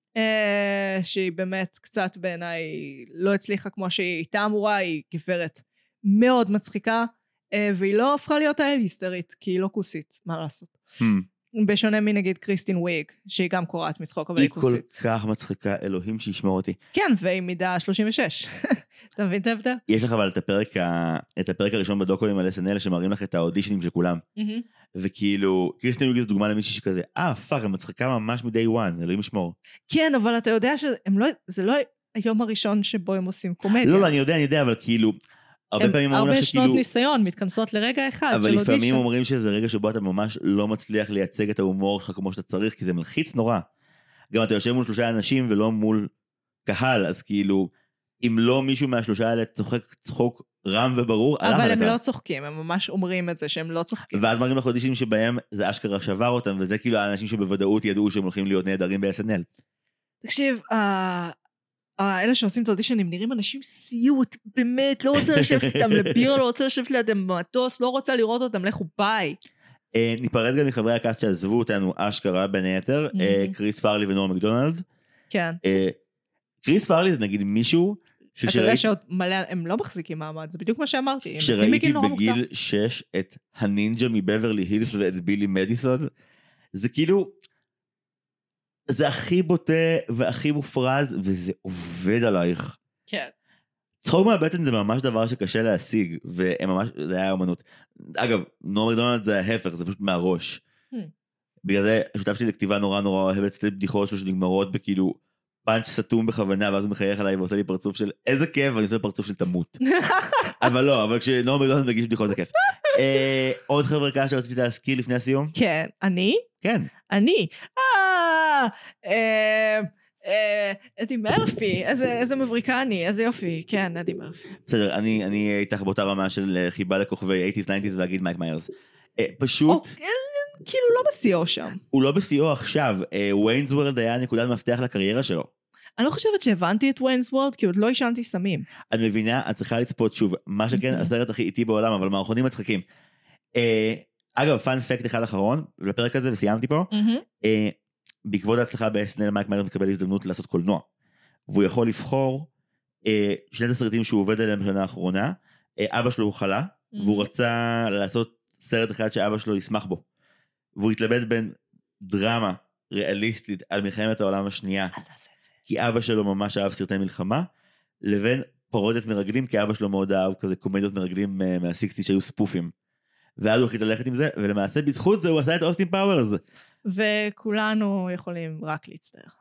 שהיא באמת קצת בעיניי לא הצליחה כמו שהיא הייתה אמורה, היא גברת מאוד מצחיקה, והיא לא הפכה להיות האליסטרית, כי היא לא כוסית, מה לעשות. בשונה מנגיד קריסטין וויג, שהיא גם קוראת מצחוק, אבל היא כוסית. היא כל כך מצחיקה, אלוהים שישמור אותי. כן, והיא מידה שלושים ושש. אתה מבין את ההבדל? יש לך אבל את הפרק, את הפרק הראשון בדוקואים על אס אן אל, שמראים לך את האודישנים של כולם. וכאילו, קריסטין וויג זו דוגמה למישהי שכזה, אה, פאק, היא מצחיקה ממש מ-day one, אלוהים ישמור. כן, אבל אתה יודע שזה לא היום הראשון שבו הם עושים קומדיה. לא, לא, אני יודע, אני יודע, אבל כאילו, הרבה פעמים אומרים הרבה שנות ניסיון, מתכנסות לרגע אחד של אודישן. אבל לפעמים אומרים שזה רגע שבו אתה ממש לא מצליח לייצג את ההומור שלך כמו שאתה צריך, כי זה מלחיץ נורא. גם אתה יושב מול שלושה אנשים ולא מול קהל, אז כאילו, אם לא מישהו מהשלושה האלה צוחק צחוק רם וברור, אבל הם לא צוחקים, הם ממש אומרים את זה שהם לא צוחקים. ואז מראים לך אודישנים שבהם זה אשכרה שבר אותם, וזה כאילו האנשים שבוודאות ידעו שהם הולכים להיות נהדרים ב-אס אן אל. תקשיב, אלה שעושים את האודישנים נראים אנשים סיוט, באמת, לא רוצה לשבת איתם לבירה, לא רוצה לשבת לידם במטוס, לא רוצה לראות אותם, לכו ביי. ניפרד גם מחברי הקאסט שעזבו אותנו אשכרה בין היתר, קריס פארלי ונורה מקדונלד. כן. קריס פארלי זה נגיד מישהו, אתה יודע שעוד מלא, הם לא מחזיקים מעמד, זה בדיוק מה שאמרתי. כשראיתי בגיל שש את הנינג'ה מבברלי הילס ואת בילי מדיסון, זה כאילו, זה הכי בוטה והכי מופרז, וזה עובד עלייך. כן. צחוק מהבטן זה ממש דבר שקשה להשיג, וממש, זה היה אמנות. אגב, נורה מקדונלד זה ההפך, זה פשוט מהראש. בגלל זה, השותף שלי לכתיבה נורא נורא אוהבת סטייט בדיחות שלו שנגמרות בכאילו, פאנץ' סתום בכוונה, ואז הוא מחייך עליי ועושה לי פרצוף של איזה כיף, ואני עושה לי פרצוף של תמות. אבל לא, אבל כשנורה מקדונלד מגיש בדיחות זה כיף. עוד חבר'ה קאסט שרציתי להזכיר לפני הסיום? כן, אני? כן. אני? אדי מרפי, איזה מבריקה אני, איזה יופי, כן, אדי מרפי. בסדר, אני איתך באותה רמה של חיבה לכוכבי שמונים, תשעים ואגיד מייק מיירס. פשוט... כאילו לא בסיוע שם. הוא לא בסיוע עכשיו, וויינס וורלד היה נקודת מפתח לקריירה שלו. אני לא חושבת שהבנתי את וויינס וורלד, כי עוד לא ישנתי סמים. את מבינה, את צריכה לצפות שוב, מה שכן הסרט הכי איטי בעולם, אבל מערכונים מצחיקים. אגב, פאנ פקט אחד אחרון, לפרק הזה, וסיימתי פה, בעקבות ההצלחה ב-אס אן אל, מייק מיירס מקבל הזדמנות לעשות קולנוע, והוא יכול לבחור שני הסרטים שהוא עובד עליהם בשנה האחרונה, אבא שלו הוא חלה, והוא רצה לעשות סרט אחד שאבא שלו ישמח בו, והוא התלבט בין דרמה ריאליסטית על מלחמת העולם השנייה, כי אבא שלו ממש אהב סרטי מלחמה, לבין פרודיית מרגלים, כי אבא שלו מאוד אהב כזה קומדיות מרגלים מה-שישים שהיו ספופים. ואז הוא החליט ללכת עם זה, ולמעשה בזכות זה הוא עשה את אוסטין פאוורס. וכולנו יכולים רק להצטער.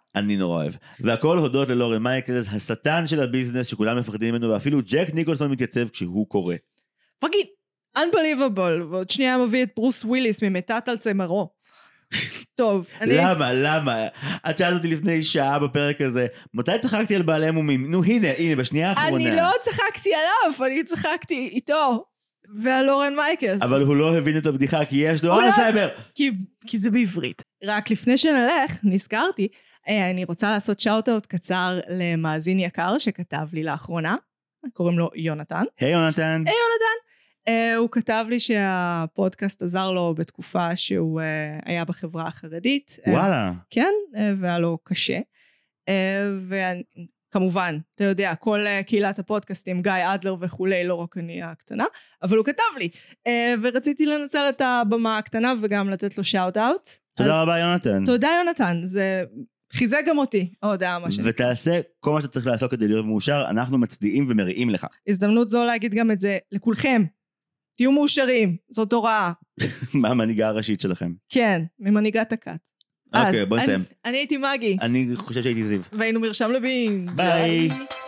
אני נורא אוהב. והכל הודות ללורן מייקלס, השטן של הביזנס שכולם מפחדים ממנו, ואפילו ג'ק ניקולסון מתייצב כשהוא קורא. פאקינג, unbelievable, ועוד שנייה מביא את ברוס וויליס ממתת על צמרו. טוב, אני... למה, למה? את שאלת אותי לפני שעה בפרק הזה, מתי צחקתי על בעלי מומים? נו, הנה, הנה, בשנייה האחרונה. אני לא צחקתי עליו, אני צחקתי איתו, ועל לורן מייקלס. אבל הוא לא הבין את הבדיחה, כי יש לו אלצהיימר. כי, כי זה בעברית. רק לפני שנלך, נזכרתי, אני רוצה לעשות שאוט-אוט קצר למאזין יקר שכתב לי לאחרונה, קוראים לו יונתן. היי יונתן. היי יונתן. Uh, הוא כתב לי שהפודקאסט עזר לו בתקופה שהוא uh, היה בחברה החרדית. וואלה. Uh, כן, uh, והיה לו קשה. Uh, וכמובן, אתה יודע, כל uh, קהילת הפודקאסטים, גיא אדלר וכולי, לא רק אני הקטנה, אבל הוא כתב לי. Uh, ורציתי לנצל את הבמה הקטנה וגם לתת לו שאוט-אוט. תודה רבה יונתן. תודה יונתן, זה חיזק גם אותי, ההודעה מה שאני. ותעשה כל מה שאתה צריך לעשות כדי להיות מאושר, אנחנו מצדיעים ומריעים לך. הזדמנות זו להגיד גם את זה לכולכם. תהיו מאושרים, זאת הוראה. מה המנהיגה הראשית שלכם? כן, ממנהיגת הכת. אוקיי, בוא נסיים. אני הייתי מגי. אני חושב שהייתי זיו. והיינו מרשם לבין. ביי.